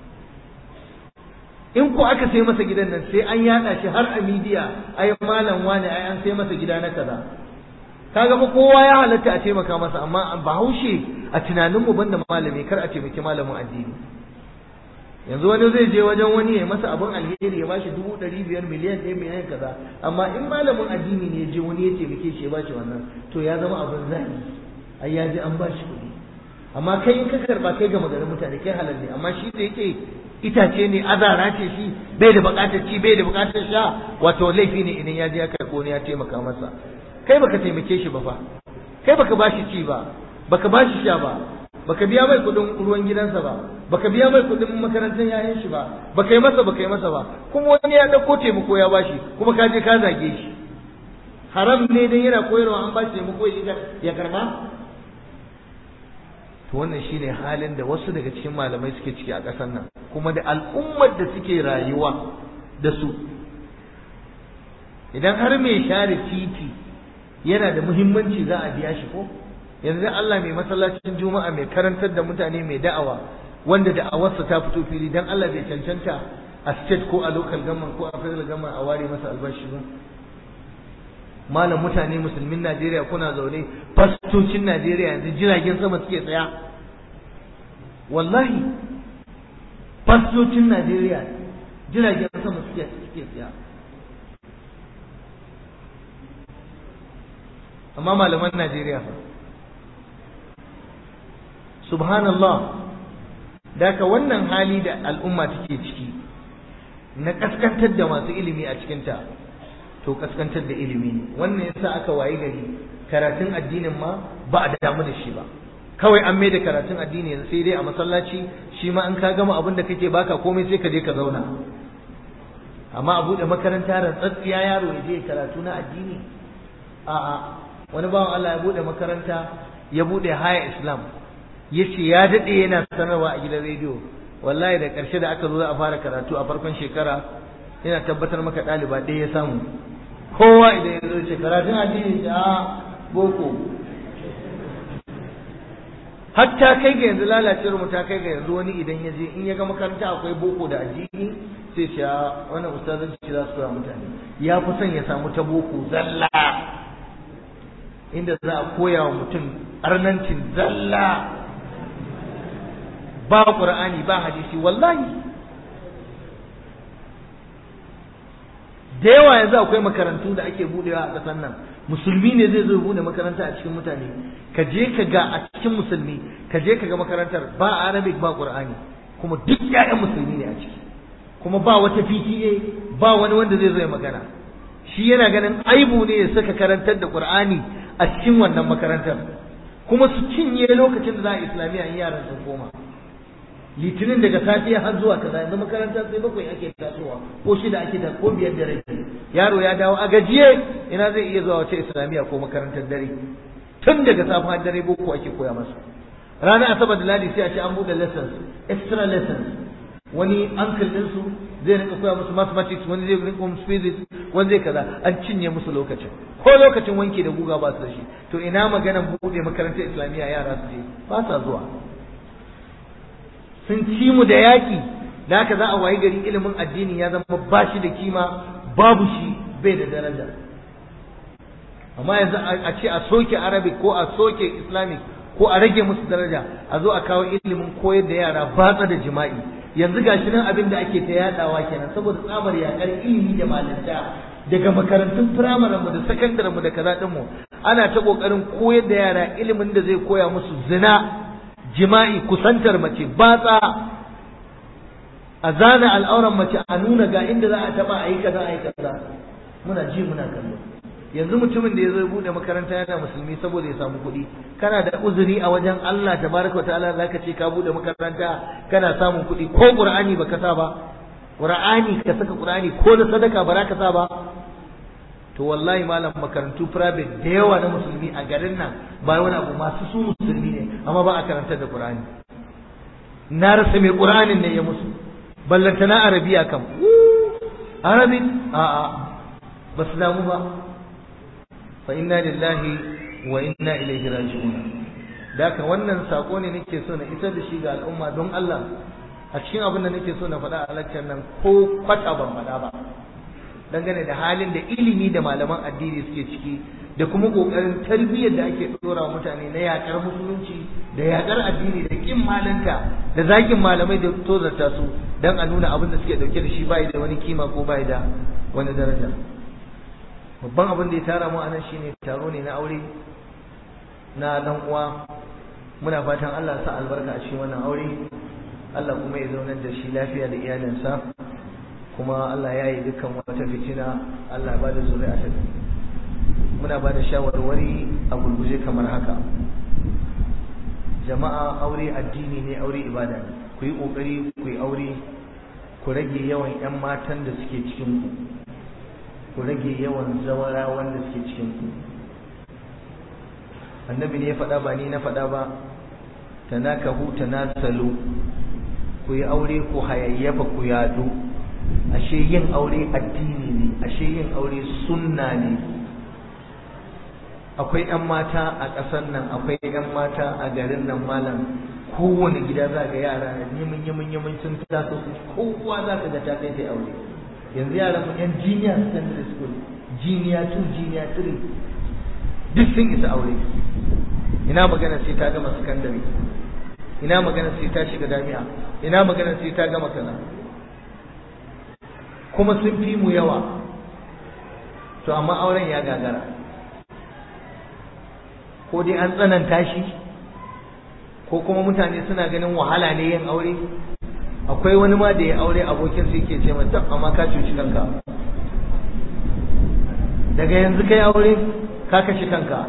In ko aka sai masa gidan nan sai an yada shi har a midiya, ai malam wani ai an sai masa gida na kaza. Kaga fa kowa ya halatta a taimaka masa, amma Bahaushe a tunanin mu banda malami kar a taimaki malamin addini. Yanzu wani zai je wajen wani ya masa abin alheri ya bashi 500,000 miliyan 1 miliyan kaza, amma in malamin addini ne ya je wani ya taimake shi ya bashi wannan, to ya zama abin zai ai ya ji an bashi kuɗi. Amma kai in ka karba kai ga maganar mutane kai halal ne, amma shi da yake itace ne, azara ce shi, bai da bukatar ci bai da bukatar sha, wato laifi ne idan ya je ya karɓo ne ya taimaka masa. Kai baka taimake shi ba fa, kai baka bashi ci ba, baka bashi sha ba, baka biya mai kuɗin ruwan gidansa ba, baka biya mai kuɗin makarantar yayan shi ba, baka yi masa ba, kuma wani ya dauko taimako ya bashi, kuma ka je ka zage shi. Haram ne dan yana koyarwa an bashi taimako ya karba. To wannan shine halin da wasu daga cikin malamai suke ciki a ƙasar nan, kuma da al'ummar da suke rayuwa da su. Idan har mai share titi yana da muhimmanci za a biya shi ko? Yanzu Allah mai masallacin juma'a mai karantar da mutane mai da'awa, wanda da'awarsa ta fito fili, dan Allah bai cancanta a state ko a local government ko a federal government a ware masa albashi ba. Malam mutane musulmin Najeriya kuna zaune, fastocin Najeriya yanzu jiragen sama suke tsaya. Wallahi fastocin Najeriya jiragen sama suke tsaya. Amma malaman Najeriya fa subhanallah. Daka wannan hali da al'umma take ciki na kaskantar da masu ilimi a cikinta, to kaskantar da ilimi ne. Wannan yasa aka wayi gari karatun addinin ma ba a damu da shi ba, kawai an mai da karatun addini yanzu sai dai a masallaci, shi ma in ka gama abin da kake baka komai sai ka je ka zauna. Amma a buɗe makaranta rantsatsiya yaro ya je karatu na addini, a'a. Wani bawan Allah ya buɗe makaranta, ya buɗe Haya Islam, ya ce ya daɗe yana sanarwa a gidan rediyo. Wallahi da ƙarshe da aka zo za a fara karatu a farkon shekara, yana tabbatar maka ɗaliba ɗaya ya samu. Kowa idan ya zo ce karatun addini da boko. Hatta kai ga yanzu lalacewar mu ta kai ga yanzu wani idan ya je in ya ga makaranta akwai boko da addini sai ce wannan ustazanci za su koya mutane. Ya fi son ya samu ta boko zalla, inda za a koya wa mutum arnancin zalla, ba Qur'ani ba hadisi. Wallahi da yawa yanzu akwai makarantu da ake budewa a ƙasar nan, musulmi ne zai zo bude makaranta a cikin mutane, ka je ka ga a cikin musulmi, ka je ka ga makarantar ba Arabic ba Qur'ani, kuma duk ƴaƴan musulmi ne a ciki, kuma ba wata PTA, ba wani wanda zai zo ya magana. Shi yana ganin aibu ne ya saka karantar da Qur'ani a cikin wannan makarantar, kuma su cinye lokacin da za a islamiyya in yaran sun koma. Litinin daga safiya har zuwa kaza, yanzu makarantar sai 7 ake tasowa ko 6 ake ta ko 5 da rabi. Yaro ya dawo a gajiye, ina zai iya zuwa wace islamiyya ko makarantar dare. tun daga safe har dare boko ake koya masa. Ranar asabar da ladi sai a ce an bude lessons, extra lessons. Wani uncle din su zai rinka koya musu mathematics, wani zai rinka musu physics, wani zai kaza. An cinye musu lokacin, ko lokacin wanke da guga ba su da shi. To ina maganan bude makarantar islamiyya yara su je, ba sa zuwa. Sun ci mu da yaki, da haka za a wayi gari ilimin addini ya zama ba shi da kima, babu shi, bai da daraja. Amma yanzu a ce a soke Arabic ko a soke Islamic ko a rage musu daraja, a zo a kawo ilimin koyar da yara batsa da jima'i. Yanzu gashi nan abin da ake ta yadawa kenan saboda tsamar yakar ilimi da malanta daga makarantun firamaren mu da sakandaren mu da kaza din mu, ana ta kokarin koyar da yara ilimin da zai koya musu zina, jima'i, kusantar mace, batsa, a zana al'auran mace, a nuna ga inda za a taba a yi kaza a yi kaza. Muna ji muna kallo. Yanzu mutumin da ya zo bude makaranta yana musulmi saboda ya samu kuɗi, kana da uzuri a wajen Allah tabaraka ta'ala zaka ce ka bude makaranta kana samun kuɗi, ko Qur'ani baka sa ba, Qur'ani ka saka Qur'ani ko da sadaka ba ka sa ba. To wallahi malam, makarantu private da yawa na musulmi a garin nan ba wani abu, masu su musulmi ne amma ba a karantar da Qur'ani. Na rasa mai Qur'anin ne ya musu, ballantana Arabiya kam, Arabic a'a ba su damu ba. fa inna lillahi wa inna ilaihi raji'un. Daka wannan sako ne nake so na isar da shi ga al'umma don Allah. A cikin abin da nake so na faɗa a lakcin nan ko kwata ban faɗa ba, dangane da halin da ilimi da malaman addini suke ciki, da kuma kokarin tarbiyyar da ake dora wa mutane na yakar musulunci da yakar addini da kin malanta da zakin malamai da tozarta su, dan a nuna abin da suke dauke da shi bai da wani kima ko bai da wani daraja. Babban abin da ya tara mu anan shine taro ne na aure na dan uwa. Muna fatan Allah ya sa albarka a cikin wannan aure, Allah kuma ya zaunar da shi lafiya da iyalinsa, kuma Allah ya yi dukkan wata fitina, Allah ya bada zuri'a ta. Muna bada shawarwari a gurguje kamar haka. Jama'a, aure addini ne, aure ibada ne. Ku yi kokari ku yi aure, ku rage yawan 'yan matan da suke cikin ku rage yawan zawara wanda suke cikin ku. Annabi ne ya faɗa, ba ni na faɗa ba. Tanakahu tanasalu, ku yi aure ku hayayyafa ku yadu. Ashe yin aure addini ne, ashe yin aure sunna ne. Akwai 'yan mata a ƙasar nan, akwai 'yan mata a garin nan malam, kowane gida za ga yara yimin sun taso, kowa za ka ga ta kai ta aure. Yanzu yaran mu 'yan junior secondary school, junior 2, junior 3 duk sun isa aure. Ina magana sai ta gama secondary, ina magana sai ta shiga jami'a, ina magana sai ta gama kaza. Kuma sun fi mu yawa, to amma auren ya gagara. Ko dai an tsananta shi, ko kuma mutane suna ganin wahala ne yin aure. Akwai wani ma da ya aure abokin su yake ce mata, amma ka cuci kanka, daga yanzu kai aure ka kashe kanka.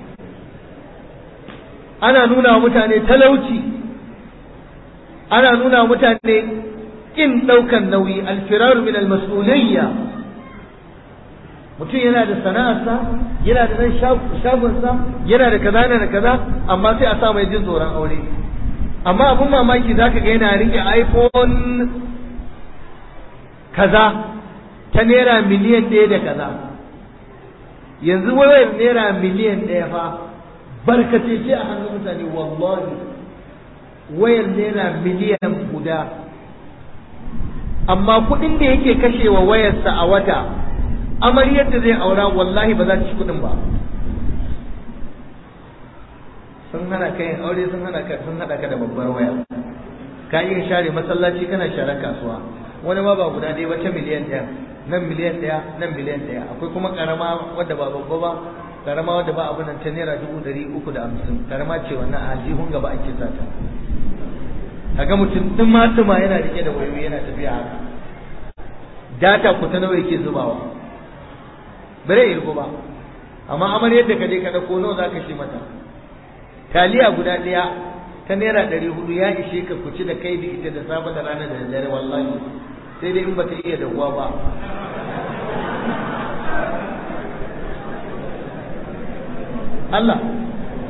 Ana nuna wa mutane talauci, ana nuna wa mutane kin daukan nauyi, alfiraru min almas'uliyya. Mutum yana da sana'arsa, yana da nan shagonsa, yana da kaza, yana da kaza, amma sai a sa mai jin tsoron aure. Amma abun mamaki zaka ga yana rike iPhone kaza ta naira miliyan 1 da kaza. Yanzu wayar naira miliyan 1 fa barkace ce a hannun mutane, wallahi wayar naira miliyan guda. Amma kuɗin da yake kashewa wayarsa a wata, amaryar da zai aura wallahi ba za ta ci kuɗin ba. Sun hana ka yin aure, sun hada ka da babbar waya. Ka iya share masallaci, kana share kasuwa. Wani ma ba guda ɗaya ba, ta miliyan 1, nan miliyan 1, nan miliyan 1. Akwai kuma karama wadda ba babba ba, karama wadda ba abin nan ta naira 350. Karama ce wannan, a aljihun gaba ake sata. Kaga mutum duma yana rike da wayoyi yana tafiya haka. Data ku ta nawa yake zubawa, bare irgo ba. Amma amaryar da ka je ka dauko nawa zaka shi mata? Taliya guda ɗaya ta naira 400 ya ishe ka ku ci da kai da ita da safe da rana da dare wallahi, sai dai in ba ta iya dahuwa ba. Allah,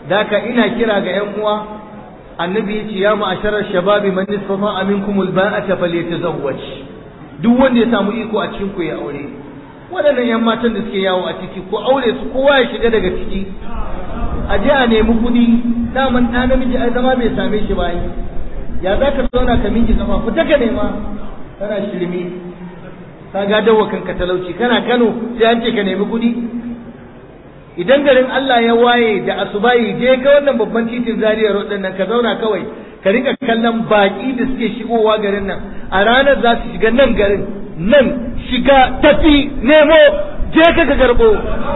daka ina kira ga ƴan uwa, annabi ya ce ya ma'asharar shababi man istata'a minkum alba'ata falyatazawwaj, duk wanda ya samu iko a cikin ku ya aure. Waɗannan ƴan matan da suke yawo a ciki ko aure su, kowa ya shiga daga ciki, a je a nemi kuɗi. Daman ɗa namiji ai zama bai same shi ba, ya za ka zauna ka miki zama, fita ka nema, kana shirme, ka gadawa kanka talauci. Kana Kano sai an ce ka nemi kuɗi. Idan garin Allah ya waye da asubahi, je ka wannan babban titin Zaria Road din nan, ka zauna kawai ka rika kallon baki da suke shigowa garin nan. A ranar za su shiga nan garin, nan shiga tafi nemo, je ka garbo.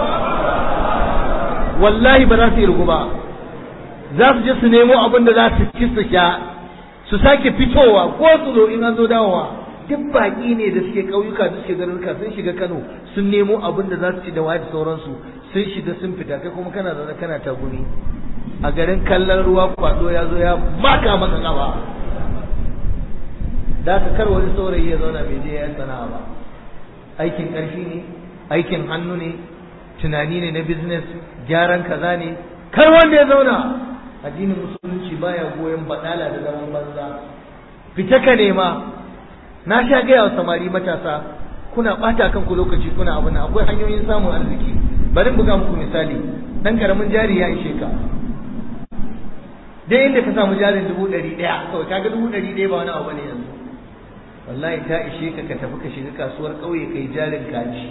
Wallahi ba za su yi rugu ba, za su je su nemo abin da za su ci su sha, su sake fitowa ko su zo in an zo dawowa. Duk baki ne da suke ƙauyuka da suke garuruka sun shiga Kano sun nemo abin da za su ci da waye da sauransu, sun shiga sun fita, kai kuma kana zaune kana tagumi a garin kallon ruwa, kwado ya zo ya maka maka gaba. Da ka kar wani saurayi ya zauna bai je ya sana'a ba. Aikin ƙarfi ne, aikin hannu ne, tunani ne na business, gyaran kaza ne, kar wanda ya zauna. Addinin musulunci baya goyon badala da zaman banza. Fita ka nema. Na sha gaya wa samari matasa, kuna ɓata kanku lokaci kuna abin nan, akwai hanyoyin samun arziki. Bari buga muku misali, dan karamin jari ya ishe ka. Dai inda ka samu jarin 100,000 kawai, kaga 100,000 ba wani abu bane yanzu. Wallahi ta ishe ka ka tafi ka shiga kasuwar ƙauye kai jarin kaji.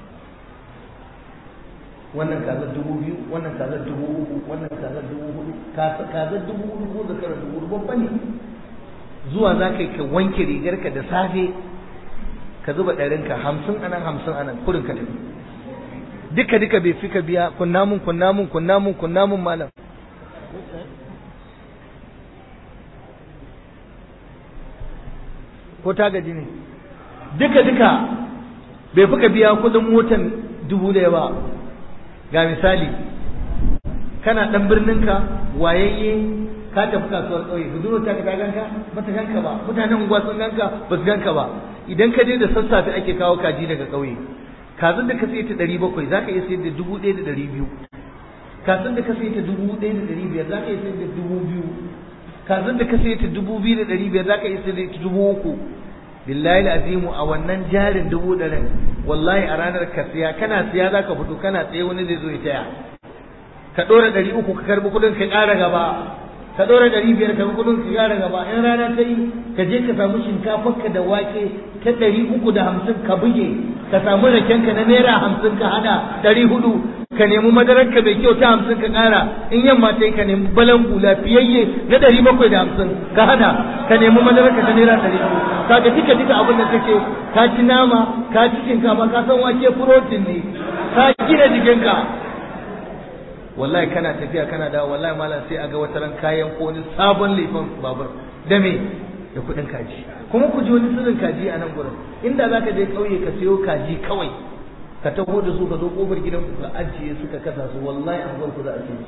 Wannan kazar 2,000, wannan kazar 3,000, wannan kazar 4,000, kazar 4,000 ko zakarar 4,000 babba ne. Zuwa za ka wanke rigarka da safe, ka zuba ɗarinka 50 anan 50 anan, kurin ka tafi. Duka bai fi ka biya kunna mun malam. Ko ta gaji ne? Duka bai fi ka biya kudin motan 1,000 ba. Ga misali, kana ɗan birninka wayayye, ka tafi kasuwar ƙauye, budurwar ta ganka ba ta ganka ba, mutanen unguwa sun ganka ba su ganka ba. Idan ka je da sassafe ake kawo kaji daga ƙauye, kazan da ka sai ta 700 za ka iya sayar da 1,200, kazan da ka sai ta 1,500 za ka iya sayar da 2,000, kazan da ka sai ta 2,500 za ka iya sayar da 3,000. Billahi azimu, a wannan jarin 100,000 wallahi a ranar ka siya, kana siya za ka fito, kana tsaye wani zai zo ya taya ka ɗora 300 ka karbi kuɗin ka ƙara gaba, ka ɗora 500 ka kudin ka gyara gaba. In rana ta yi ka je ka samu shinkafarka da wake ta 350 ka buge, ka samu rakenka na naira 50 ka hada 400, ka nemi madararka mai kyau ta 50 ka ƙara. In yamma ta yi ka nemi balangu lafiyayye na 750 ka hada, ka nemi madararka ta naira 100. Kaga duka abin da kake, ka ci nama, ka ci shinkafa, ka san wake protein ne, ka gina jikinka. Wallahi kana tafiya kana dawo, wallahi malam sai aga wata ran kayan ko wani sabon lefan babur da me da kudin kaji. Kuma ku ji wani sirrin kaji a nan gurin, inda zaka je kauye ka sayo kaji kawai ka taho da su ka zo kofar gidan ku ka ajiye su ka kasa su, wallahi an ku za a ce.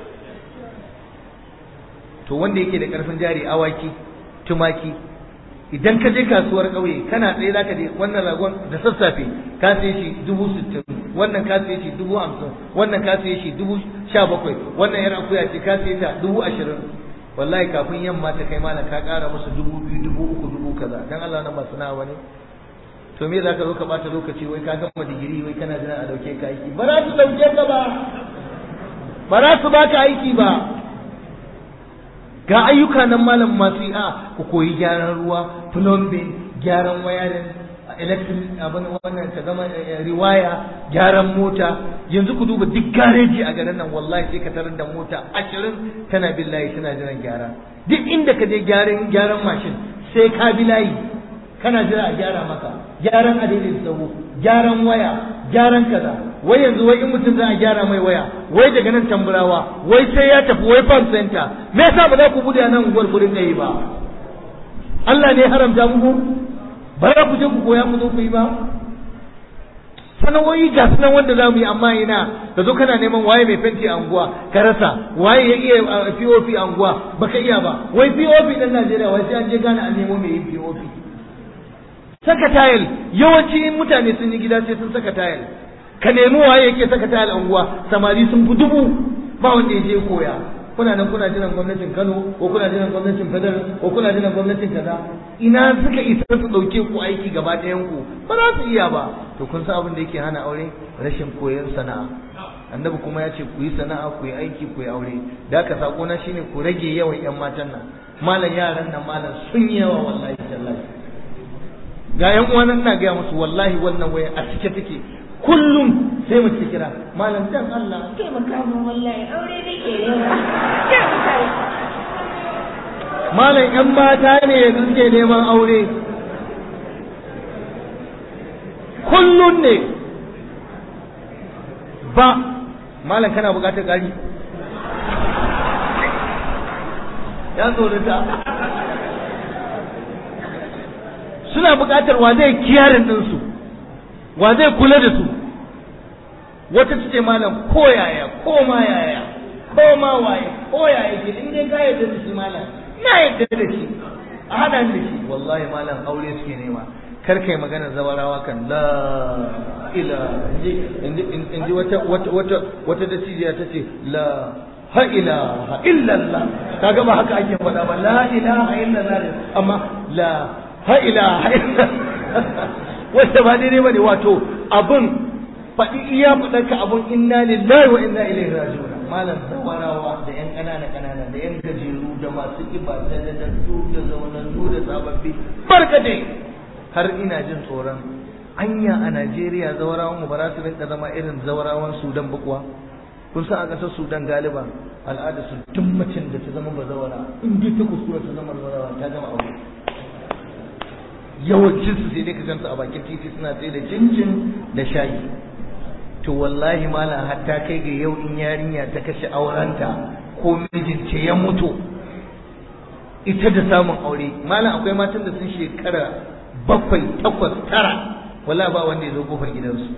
To wanda yake da karfin jari, awaki, tumaki, idan ka je kasuwar kauye kana tsaye zaka je wannan ragon da sassafe ka saye shi 60,000, wannan ka saye shi 50,000, wannan ka saye shi 17,000, wannan yar akuya ce ka saye ta 20,000. Wallahi kafin yamma ta kai mana ka ƙara musu 2,000, 3,000 kaza. Dan Allah nan ba sana'a bane. To me zaka zo ka bata lokaci wai ka gama digiri wai kana jira a dauke ka aiki? Ba za su dauke ka ba, ba za su baka aiki ba. Ga ayyuka nan malam masu yi, ku koyi gyaran ruwa, plumbing, gyaran wayarin, electric abin wannan ka zama riwaya, gyaran mota. Yanzu ku duba duk gareji a garin nan, wallahi sai ka tarar da mota 20 tana billahi tana jiran gyara. Duk inda ka je gyaran mashin sai ka bi layi kana jira a gyara maka, gyaran adadin sahu, gyaran waya, gyaran kaza. Wai yanzu wai in mutum za a gyara mai waya, wai daga nan Tamburawa, wai sai ya tafi wai farm center. Me yasa ba za ku bude nan unguwar ku rinka yi ba? Allah ne haramta muku? Ba za ku je ku koya ku zo ku yi ba? Sana'o'i ga sunan wanda za mu yi, amma ina ka zo kana neman waye mai fenti a unguwa ka rasa, waye ya iya POP a unguwa baka iya ba. Wai POP ɗan Najeriya wai sai an je gane a nemo mai yin POP. Saka tayil, yawanci mutane sun yi gida sai sun saka tayil. Ka nemi waye yake saka tayil a unguwa, samari sun fi 1000. ba wanda ya je koya. Kuna nan kuna jiran gwamnatin Kano ko kuna jiran gwamnatin Federal ko kuna jiran gwamnatin kaza, ina suka isa su dauke ku aiki gaba ɗayan ku? Ba za su iya ba. To kun san abin da yake hana aure? Rashin koyon sana'a. Annabi kuma ya ce ku yi sana'a, ku yi aiki, ku yi aure. Da haka sako na shine ku rage yawan ƴan matan nan. Malam yaran nan malam sun yi yawa wallahi tallahi. Ga ƴan uwan nan ina ga musu wallahi wannan waya a cike take. Kullum sai mu kira malam dan Allah taimaka mu wallahi aure nake nema. Malam ƴan mata ne yanzu suke neman aure. Kullum ne ba malam kana bukatar ƙari ya tsorata. Suna bukatar wa zai kiyarin ɗinsu, wa zai kula da su. Wata ce malam ko yaya ko ma yaya ko ma waye ko yaya ke in dai ka yarda da shi malam na yarda da shi a hada da shi. Wallahi malam aure suke nema. Kar kai magana zawarawa kan la ila inji wata da cijiya ta ce la ha ilaha illallah. Kaga ba haka ake faɗa ba, la ilaha illallah, amma la ha ilaha illallah wanda ba daidai bane. Wato abun faɗi iya faɗarka abun inna lillahi wa inna ilaihi raji'un. Malam zawarawa da yan ƙanana da yan gajeru da masu kiba da daddu da zaunannu da sababbi barkatai. Har ina jin tsoron anya a Najeriya zawarawan mu ba za su rinka zama irin zawarawan Sudan ba kuwa. Kun san a ƙasar Sudan galiba al'ada su duk macen da ta zama bazawara in dai ta kuskura ta zama bazawara ta gama aure. Yawancin su sai dai ka gansu a bakin titi suna sai da cincin da shayi. To wallahi malam hatta kai ga yau in yarinya ta kashe aurenta ko mijinta ya mutu ita da samun aure, malam akwai matan da sun shekara 7, 8, 9 wallahi ba wanda ya zo kofar gidansu.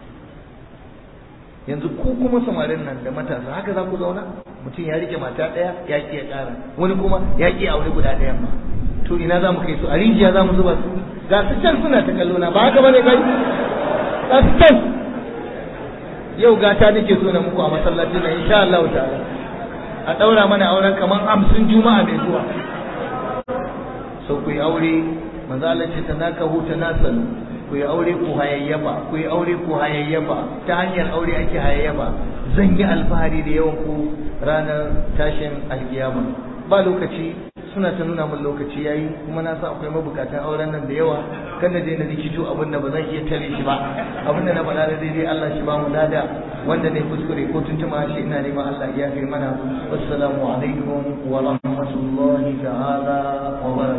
Yanzu ku kuma samarin nan da matasa haka za ku zauna? Mutum ya rike mata ɗaya ya ƙi ya ƙara, wani kuma ya ƙi aure guda ɗaya ma. To ina za mu kai su? A rijiya za mu zuba su? Ga su can suna ta kallo na, ba haka bane kai? Ga su can. Yau gata nake so na muku a masallacin nan insha Allah ta'ala. A ɗaura mana auren kaman 50 Juma'a mai zuwa. So ku yi aure, manzo Allah ce tanakahu tanasalu, ku yi aure ku hayayyafa, ku yi aure ku hayayyafa, ta hanyar aure ake hayayyafa. Zan yi alfahari da yawan ku ranar tashin alkiyama. Ba lokaci, suna ta nuna min lokaci yayi, kuma na san akwai mabukatan auren nan da yawa. Kan da je na rikito abin da ba zan iya tare shi ba. Abin da na faɗa da daidai Allah shi ba mu lada, wanda ne kuskure ko tuntuma shi ina neman Allah ya yafe mana. Wassalamu alaikum wa rahmatullahi ta'ala wa barakatuh.